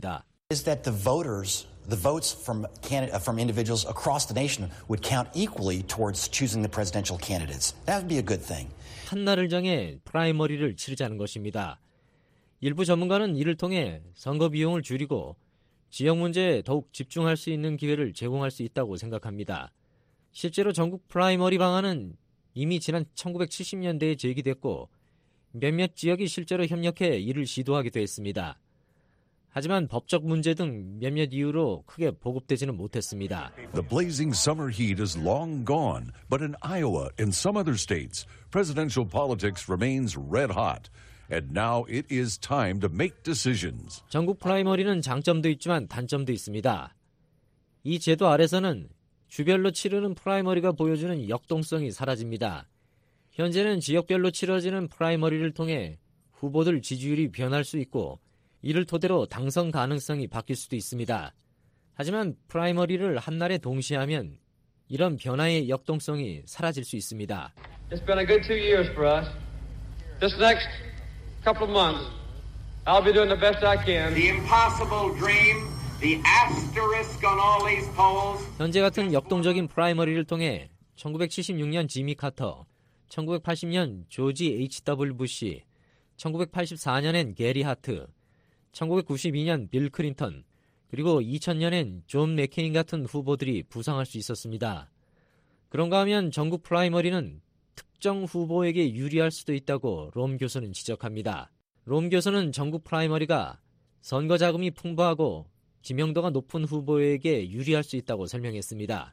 is that the voters, the votes from candidate, from individuals across the nation would count equally towards choosing the presidential candidates. That would be a good thing. 한 날을 정해 프라이머리를 치르자는 것입니다. 일부 전문가는 이를 통해 선거 비용을 줄이고 지역 문제에 더욱 집중할 수 있는 기회를 제공할 수 있다고 생각합니다. 실제로 전국 프라이머리 방안은 이미 지난 천구백칠십 년대에 제기됐고 몇몇 지역이 실제로 협력해 이를 시도하기도 했습니다. 하지만 법적 문제 등 몇몇 이유로 크게 보급되지는 못했습니다. The blazing summer heat is long gone, but in Iowa and some other states, presidential politics remains red hot. And now it is time to make decisions. 전국 프라이머리는 장점도 있지만 단점도 있습니다. 이 제도 아래서는 주별로 치르는 프라이머리가 보여주는 역동성이 사라집니다. 현재는 지역별로 치러지는 프라이머리를 통해 후보들 지지율이 변할 수 있고 이를 토대로 당선 가능성이 바뀔 수도 있습니다. 하지만 프라이머리를 한날에 동시에 하면 이런 변화의 역동성이 사라질 수 있습니다. It's been a good two years for us. This next couple of months, I'll be doing the best I can. The impossible dream, the asterisk on all these polls. 현재 같은 역동적인 프라이머리를 통해 천구백칠십육 년 지미 카터, 천구백팔십 년 조지 에이치 더블유 부시, 천구백팔십사 년엔 게리 하트, 천구백구십이 년 빌 클린턴, 그리고 이천 년엔 존 맥케인 같은 후보들이 부상할 수 있었습니다. 그런가 하면 전국 프라이머리는 특정 후보에게 유리할 수도 있다고 롬 교수는 지적합니다. 롬 교수는 전국 프라이머리가 선거 자금이 풍부하고 지명도가 높은 후보에게 유리할 수 있다고 설명했습니다.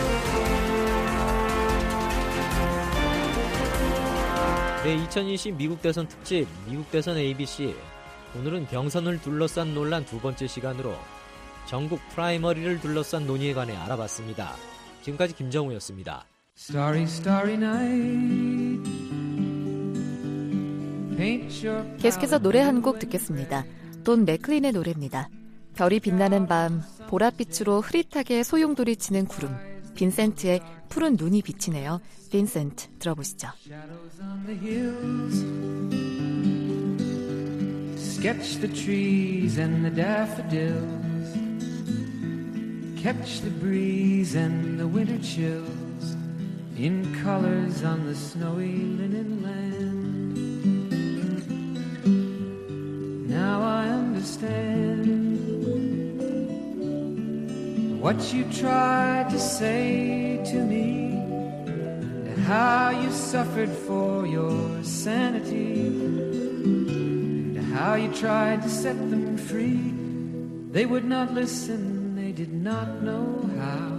네, 이천이십 미국 대선 특집 미국 대선 에이비씨. 오늘은 경선을 둘러싼 논란 두 번째 시간으로 전국 프라이머리를 둘러싼 논의에 관해 알아봤습니다. 지금까지 김정우였습니다. Starry, starry night. 계속해서 노래 한 곡 듣겠습니다. 돈 맥클린의 노래입니다. 별이 빛나는 밤, 보랏빛으로 흐릿하게 소용돌이치는 구름. 빈센트의 푸른 눈이 비치네요. 빈센트 들어보시죠. Sketch the trees and the daffodils. Catch the breeze and the winter chills in colors on the snowy linen land. Now I understand what you tried to say to me, and how you suffered for your sanity, and how you tried to set them free. They would not listen, they did not know how.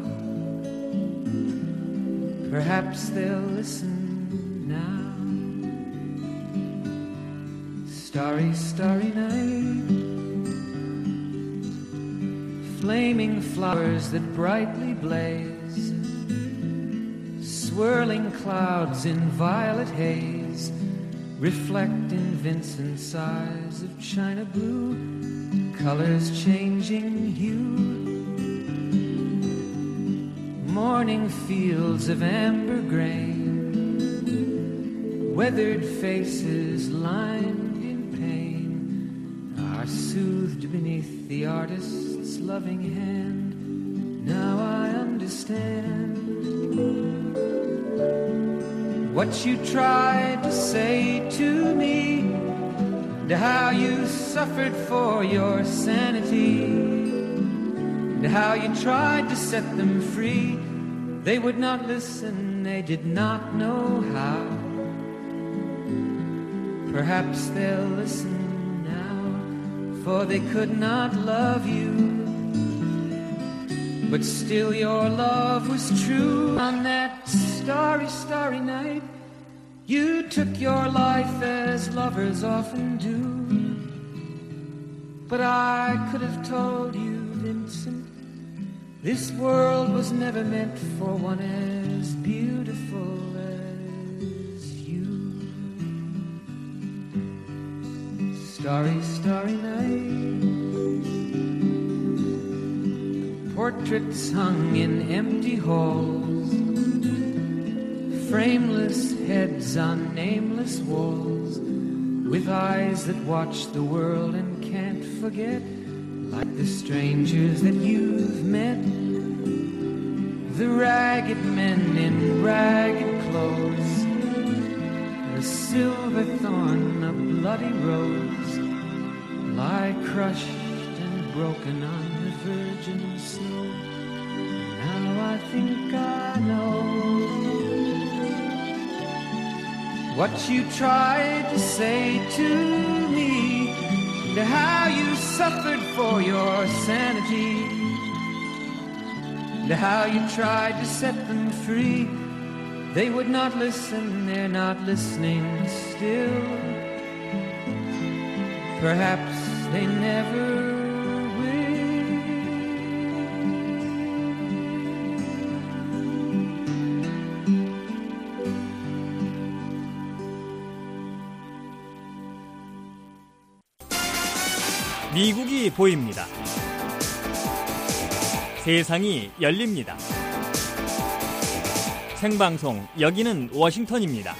Perhaps they'll listen now. Starry, starry night. Flaming flowers that brightly blaze. Swirling clouds in violet haze. Reflect in Vincent's eyes of china blue. Colors changing hue. Morning fields of amber grain. Weathered faces lined in pain are soothed beneath the artist's loving hand. Now I understand what you tried to say to me, and how you suffered for your sanity, and how you tried to set them free. They would not listen, they did not know how. Perhaps they'll listen now, for they could not love you, but still your love was true. On that starry, starry night, you took your life as lovers often do. But I could have told you, Vincent, this world was never meant for one as beautiful as you. Starry, starry night. Portraits hung in empty halls. Frameless heads on nameless walls. With eyes that watch the world and can't forget. like the strangers that you've met, the ragged men in ragged clothes, the silver thorn, a bloody rose, lie crushed and broken on the virgin snow. Now I think I know what you tried to say to me, and how you suffered for your sanity, and how you tried to set them free. They would not listen, they're not listening still. Perhaps they never 미국이 보입니다. 세상이 열립니다. 생방송, 여기는 워싱턴입니다.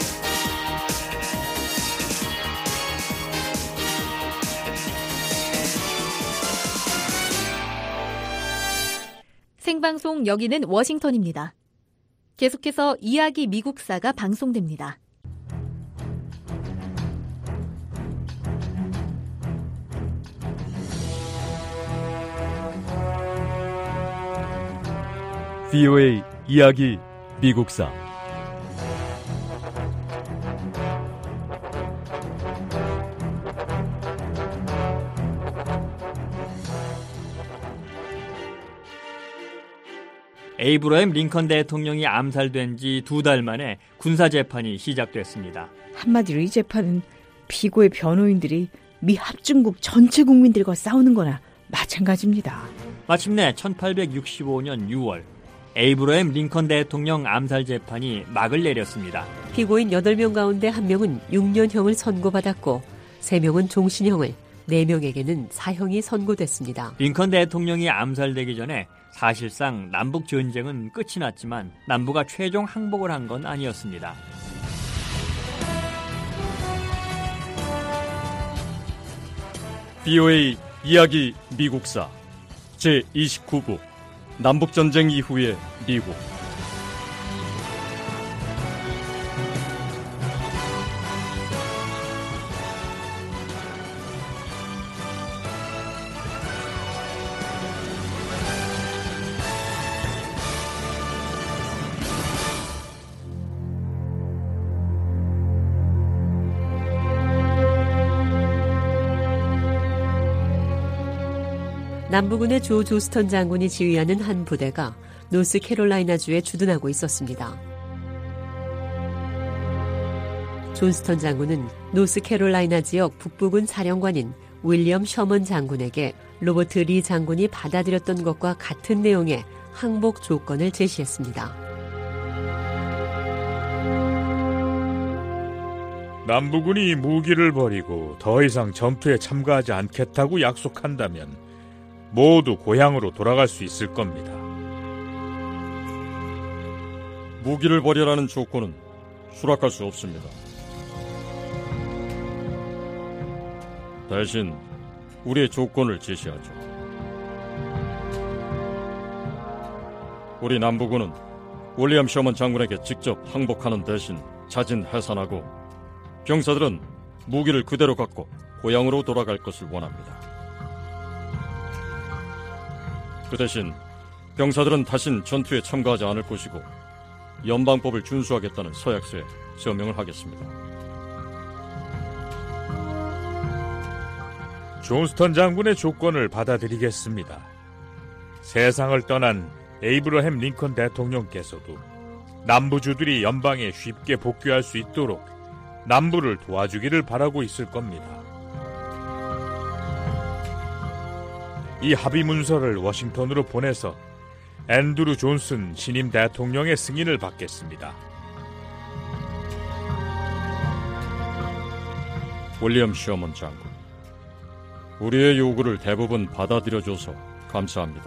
생방송, 여기는 워싱턴입니다. 계속해서 이야기 미국사가 방송됩니다. 브이오에이 이야기 미국사. 에이브러햄 링컨 대통령이 암살된 지 두 달 만에 군사재판이 시작됐습니다. 한마디로 이 재판은 피고의 변호인들이 미 합중국 전체 국민들과 싸우는 거나 마찬가지입니다. 마침내 천팔백육십오 년 유월 에이브러햄 링컨 대통령 암살 재판이 막을 내렸습니다. 피고인 여덟 명 가운데 한 명은 육 년형을 선고받았고 세 명은 종신형을, 네 명에게는 사형이 선고됐습니다. 링컨 대통령이 암살되기 전에 사실상 남북 전쟁은 끝이 났지만 남부가 최종 항복을 한 건 아니었습니다. 브이오에이 이야기 미국사 제이십구 부 남북전쟁 이후의 미국. 남부군의 조 조스턴 장군이 지휘하는 한 부대가 노스캐롤라이나주에 주둔하고 있었습니다. 존스턴 장군은 노스캐롤라이나 지역 북부군 사령관인 윌리엄 셔먼 장군에게 로버트 리 장군이 받아들였던 것과 같은 내용의 항복 조건을 제시했습니다. 남부군이 무기를 버리고 더 이상 전투에 참가하지 않겠다고 약속한다면 모두 고향으로 돌아갈 수 있을 겁니다. 무기를 버리라는 조건은 수락할 수 없습니다. 대신 우리의 조건을 제시하죠. 우리 남부군은 윌리엄 셔먼 장군에게 직접 항복하는 대신 자진 해산하고 병사들은 무기를 그대로 갖고 고향으로 돌아갈 것을 원합니다. 그 대신 병사들은 다신 전투에 참가하지 않을 것이고 연방법을 준수하겠다는 서약서에 서명을 하겠습니다. 존스턴 장군의 조건을 받아들이겠습니다. 세상을 떠난 에이브러햄 링컨 대통령께서도 남부주들이 연방에 쉽게 복귀할 수 있도록 남부를 도와주기를 바라고 있을 겁니다. 이 합의 문서를 워싱턴으로 보내서 앤드루 존슨 신임 대통령의 승인을 받겠습니다. 윌리엄 셔먼 장군, 우리의 요구를 대부분 받아들여줘서 감사합니다.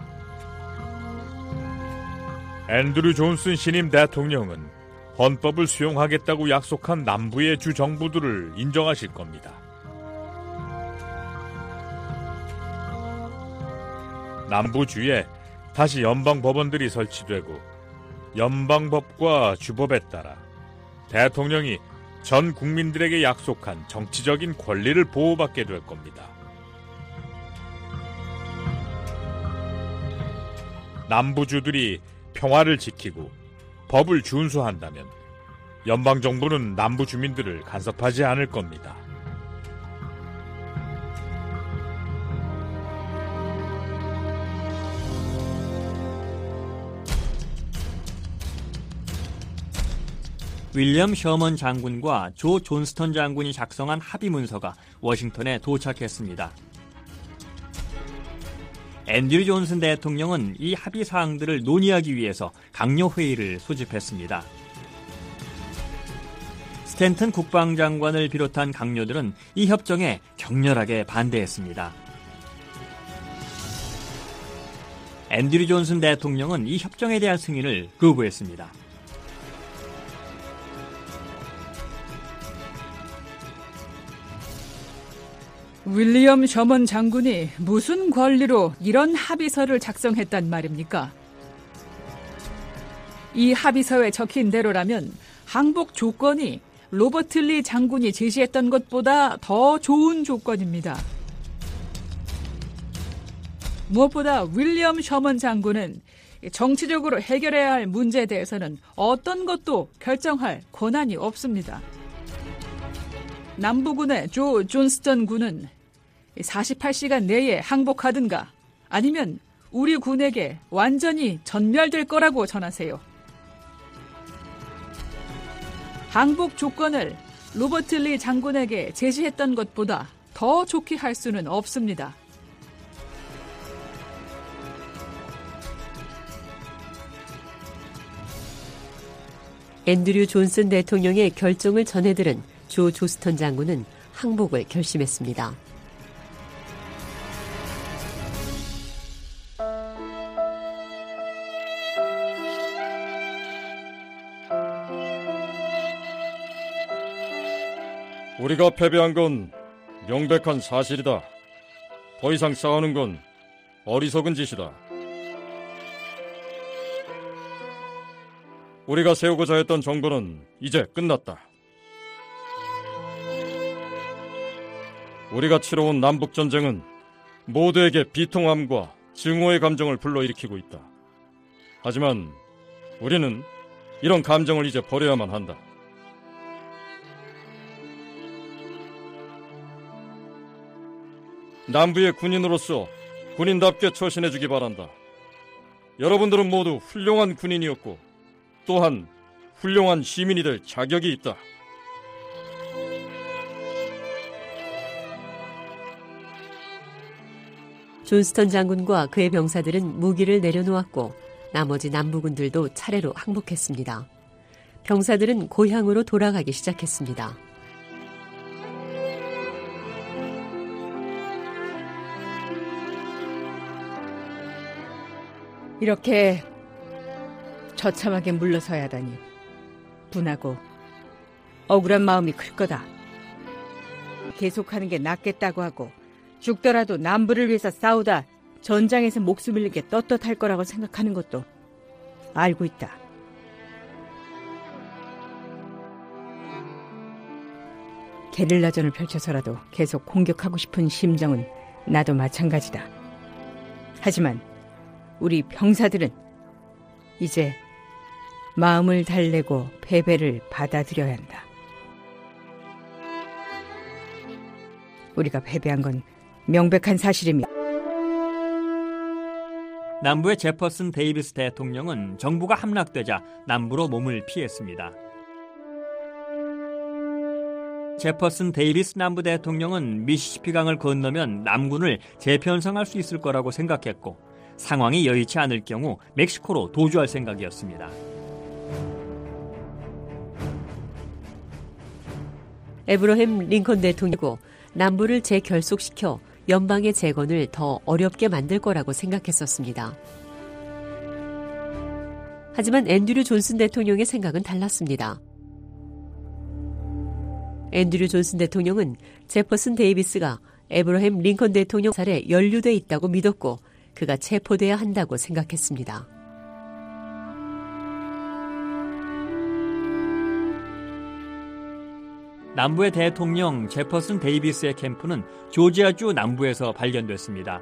앤드루 존슨 신임 대통령은 헌법을 수용하겠다고 약속한 남부의 주 정부들을 인정하실 겁니다. 남부주에 다시 연방법원들이 설치되고 연방법과 주법에 따라 대통령이 전 국민들에게 약속한 정치적인 권리를 보호받게 될 겁니다. 남부주들이 평화를 지키고 법을 준수한다면 연방정부는 남부 주민들을 간섭하지 않을 겁니다. 윌리엄 셔먼 장군과 조 존스턴 장군이 작성한 합의 문서가 워싱턴에 도착했습니다. 앤드류 존슨 대통령은 이 합의 사항들을 논의하기 위해서 강요 회의를 소집했습니다. 스탠튼 국방장관을 비롯한 강요들은 이 협정에 격렬하게 반대했습니다. 앤드류 존슨 대통령은 이 협정에 대한 승인을 거부했습니다. 윌리엄 셔먼 장군이 무슨 권리로 이런 합의서를 작성했단 말입니까? 이 합의서에 적힌 대로라면 항복 조건이 로버트 리 장군이 제시했던 것보다 더 좋은 조건입니다. 무엇보다 윌리엄 셔먼 장군은 정치적으로 해결해야 할 문제에 대해서는 어떤 것도 결정할 권한이 없습니다. 남부군의 조 존스턴 군은 사십팔 시간 내에 항복하든가 아니면 우리 군에게 완전히 전멸될 거라고 전하세요. 항복 조건을 로버트 리 장군에게 제시했던 것보다 더 좋게 할 수는 없습니다. 앤드류 존슨 대통령의 결정을 전해들은 조 존스턴 장군은 항복을 결심했습니다. 우리가 패배한 건 명백한 사실이다. 더 이상 싸우는 건 어리석은 짓이다. 우리가 세우고자 했던 정부는 이제 끝났다. 우리가 치러온 남북전쟁은 모두에게 비통함과 증오의 감정을 불러일으키고 있다. 하지만 우리는 이런 감정을 이제 버려야만 한다. 남부의 군인으로서 군인답게 처신해주기 바란다. 여러분들은 모두 훌륭한 군인이었고 또한 훌륭한 시민이 될 자격이 있다. 존스턴 장군과 그의 병사들은 무기를 내려놓았고 나머지 남부군들도 차례로 항복했습니다. 병사들은 고향으로 돌아가기 시작했습니다. 이렇게 처참하게 물러서야 하다니 분하고 억울한 마음이 클 거다. 계속하는 게 낫겠다고 하고 죽더라도 남부를 위해서 싸우다 전장에서 목숨을 잃게 떳떳할 거라고 생각하는 것도 알고 있다. 게릴라전을 펼쳐서라도 계속 공격하고 싶은 심정은 나도 마찬가지다. 하지만 우리 병사들은 이제 마음을 달래고 패배를 받아들여야 한다. 우리가 패배한 건 명백한 사실이며 남부의 제퍼슨 데이비스 대통령은 정부가 함락되자 남부로 몸을 피했습니다. 제퍼슨 데이비스 남부 대통령은 미시시피강을 건너면 남군을 재편성할 수 있을 거라고 생각했고 상황이 여의치 않을 경우 멕시코로 도주할 생각이었습니다. 에브러햄 링컨 대통령은 남부를 재결속시켜 연방의 재건을 더 어렵게 만들 거라고 생각했었습니다. 하지만 앤드류 존슨 대통령의 생각은 달랐습니다. 앤드류 존슨 대통령은 제퍼슨 데이비스가 에브러햄 링컨 대통령 살에 연루돼 있다고 믿었고 그가 체포돼야 한다고 생각했습니다. 남부의 대통령 제퍼슨 데이비스의 캠프는 조지아주 남부에서 발견됐습니다.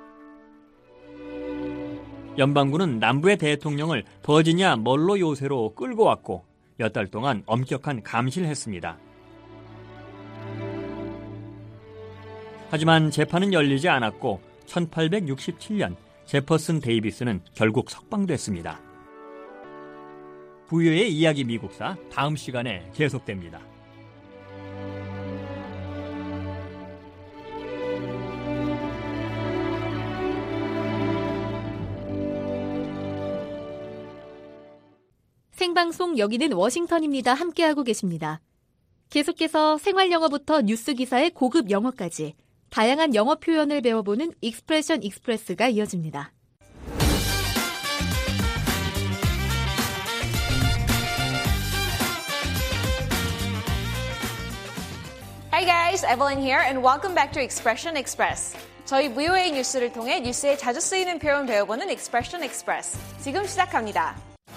연방군은 남부의 대통령을 버지니아 멀로 요새로 끌고 왔고 몇 달 동안 엄격한 감시를 했습니다. 하지만 재판은 열리지 않았고 천팔백육십칠 년 제퍼슨 데이비스는 결국 석방됐습니다. 부유의 이야기 미국사 다음 시간에 계속됩니다. 생방송 여기는 워싱턴입니다. 함께하고 계십니다. 계속해서 생활영어부터 뉴스 기사의 고급 영어까지 다양한 영어 표현을 배워보는 익스프레션 익스프레스가 이어집니다. Hi guys, Evelyn here and welcome back to Expression Express. 저희 브이오에이 뉴스를 통해 뉴스에 자주 쓰이는 표현 배워보는 Expression Express. 지금 시작합니다.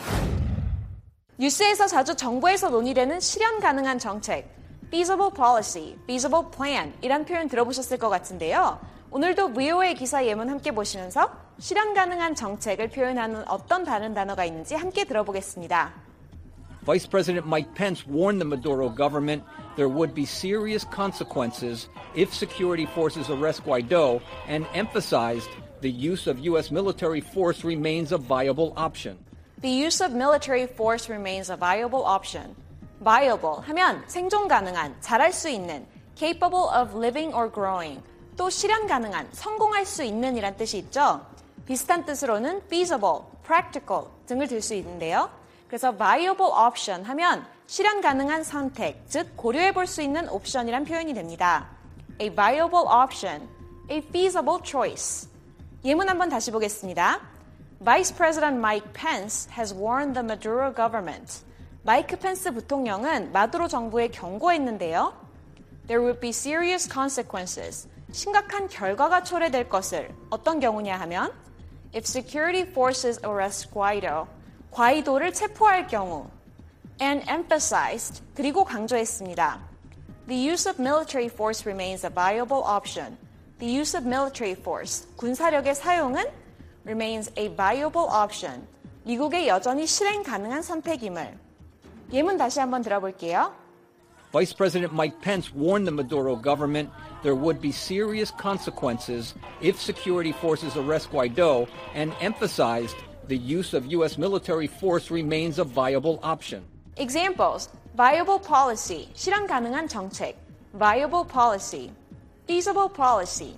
뉴스에서 자주 정부에서 논의되는 실현 가능한 정책, feasible policy, feasible plan 이란 표현 들어보셨을 것 같은데요. 오늘도 브이오에이 기사 예문 함께 보시면서 실현 가능한 정책을 표현하는 어떤 다른 단어가 있는지 함께 들어보겠습니다. Vice President Mike Pence warned the Maduro government there would be serious consequences if security forces arrest Guaido and emphasized the use of U S military force remains a viable option. The use of military force remains a viable option. Viable 하면 생존 가능한, 잘할 수 있는, capable of living or growing, 또 실현 가능한, 성공할 수 있는 이란 뜻이 있죠. 비슷한 뜻으로는 feasible, practical 등을 들 수 있는데요. 그래서 viable option 하면 실현 가능한 선택, 즉 고려해 볼 수 있는 옵션이란 표현이 됩니다. A viable option, a feasible choice. 예문 한번 다시 보겠습니다. Vice President Mike Pence has warned the Maduro government. 마이크 펜스 부통령은 마두로 정부에 경고했는데요. There would be serious consequences. 심각한 결과가 초래될 것을 어떤 경우냐 하면 If security forces arrest Guaido. 과이도를 체포할 경우. And emphasized. 그리고 강조했습니다. The use of military force remains a viable option. The use of military force. 군사력의 사용은 remains a viable option. 미국의 여전히 실행 가능한 선택임을. 예문 다시 한번 들어볼게요. Vice President Mike Pence warned the Maduro government there would be serious consequences if security forces arrest Guaido and emphasized the use of U S military force remains a viable option. Examples. Viable policy. 실현 가능한 정책. Viable policy. Feasible policy.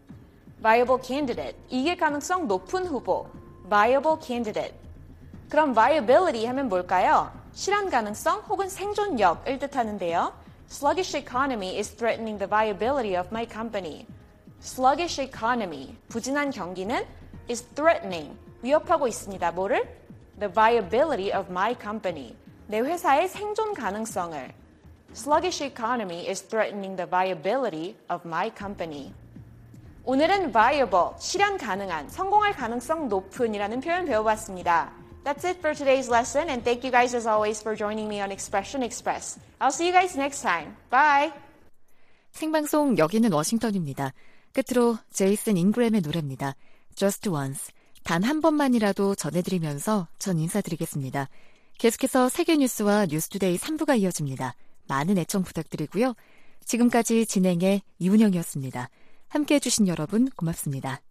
Viable candidate, 이길 가능성 높은 후보, viable candidate. 그럼 viability 하면 뭘까요? 실현 가능성 혹은 생존력을 뜻하는데요. Sluggish economy is threatening the viability of my company. Sluggish economy, 부진한 경기는 is threatening, 위협하고 있습니다. 뭐를? The viability of my company, 내 회사의 생존 가능성을. Sluggish economy is threatening the viability of my company. 오늘은 viable, 실현 가능한, 성공할 가능성 높은 이라는 표현 배워봤습니다. That's it for today's lesson and thank you guys as always for joining me on Expression Express. I'll see you guys next time. Bye! 생방송 여기는 워싱턴입니다. 끝으로 제이슨 잉그램의 노래입니다. Just Once. 단 한 번만이라도 전해드리면서 전 인사드리겠습니다. 계속해서 세계 뉴스와 뉴스투데이 삼 부가 이어집니다. 많은 애청 부탁드리고요. 지금까지 진행의 이운영이었습니다. 함께해 주신 여러분 고맙습니다.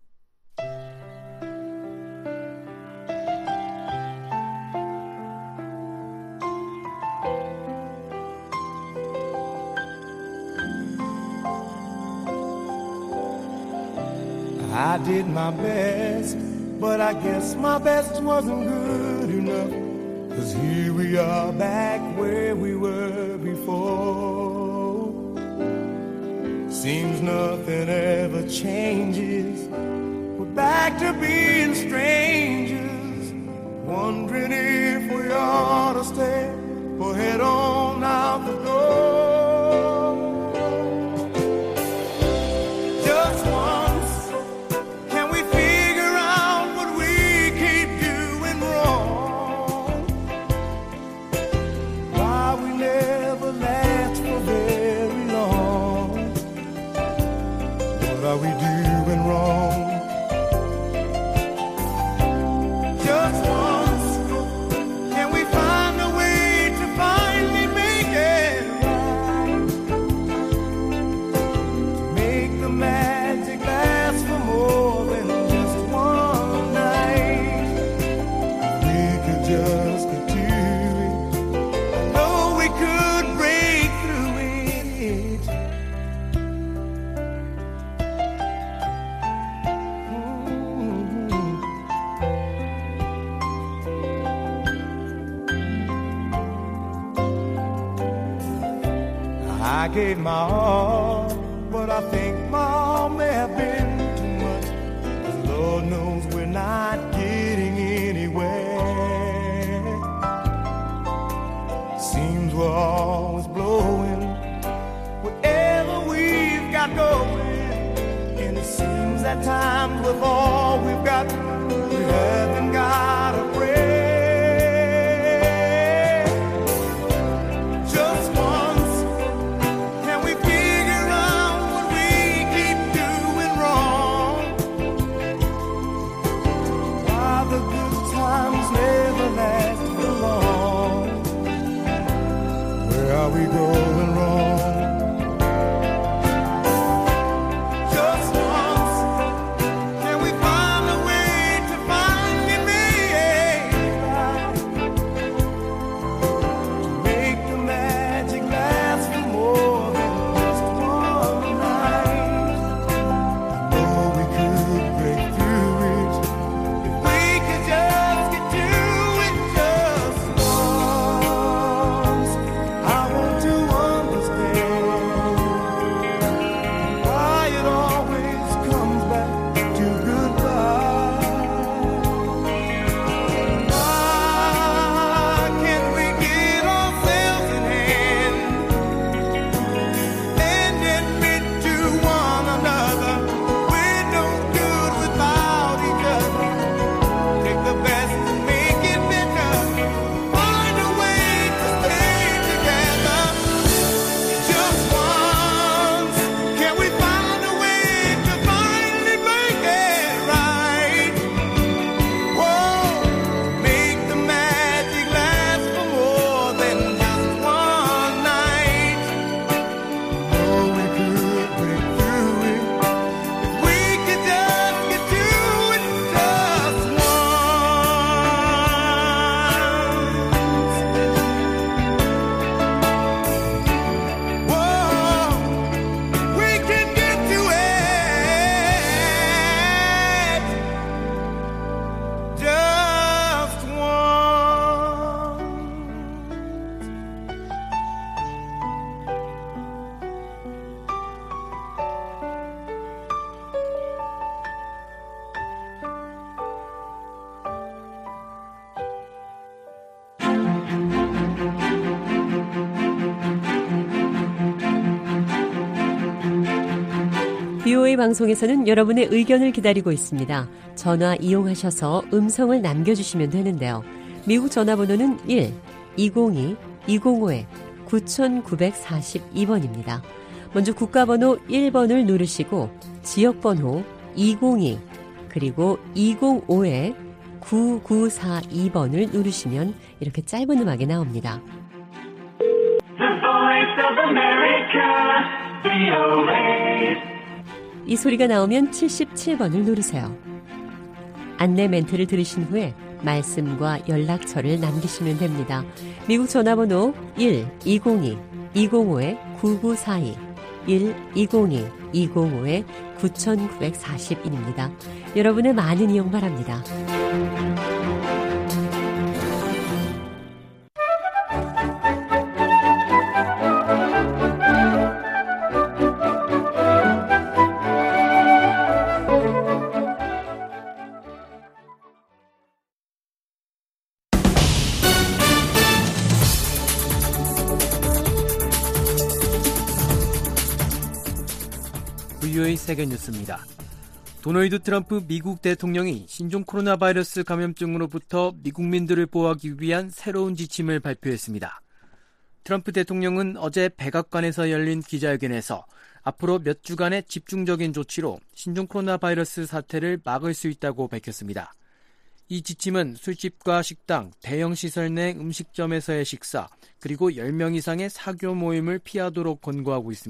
I did my best, but I guess my best wasn't good enough. 'Cause here we are back where we were before. Seems nothing ever changes. We're back to being strangers, wondering if we ought to stay or head on out the door. Just once, can we figure I gave my all, but I think my all may have been too much. 'Cause Lord knows we're not getting anywhere. Seems we're always blowing whatever we've got going, and it seems at times with all we've got, we haven't got a prayer. Are we going wrong? Just once, can we find a way to finally make right? To make the magic last for more than just one night. I know we could break through it if we could just get to it just once. I want to understand why it always comes back to goodbye. Why can't we get ourselves in hand and admit to one another we're no good without each other? Take the best and make it better. Find a way to stay together. Just once, can we find a way to finally make it right? Whoa, make the magic last for more than just one night. Oh, we could break through it if we could just get to it just once. Whoa, we can get to it just once. 비오에이 방송에서는 여러분의 의견을 기다리고 있습니다. 전화 이용하셔서 음성을 남겨주시면 되는데요. 미국 전화번호는 일 이공이 이공오 구구사이 번입니다. 먼저 국가번호 일 번을 누르시고 지역번호 이공이 그리고 이공오 구구사이 번을 누르시면 이렇게 짧은 음악이 나옵니다. The Voice of America, 비오에이. 이 소리가 나오면 칠십칠 번을 누르세요. 안내 멘트를 들으신 후에 말씀과 연락처를 남기시면 됩니다. 미국 전화번호 일 이공이 이공오 구구사이 일 이공이 이공오 구구사일입니다. 여러분의 많은 이용 바랍니다. 브이오에이 세계 뉴스입니다. 도널드 트럼프 미국 대통령이 신종 코로나 바이러스 감염증으로부터 미국민들을 보호하기 위한 새로운 지침을 발표했습니다. 트럼프 대통령은 어제 백악관에서 열린 기자회견에서 앞으로 몇 주간의 집중적인 조치로 신종 코로나 바이러스 사태를 막을 수 있다고 밝혔습니다. 이 지침은 술집과 식당, 대형 시설 내 음식점에서의 식사, 그리고 열 명 이상의 사교 모임을 피하도록 권고하고 있습니다.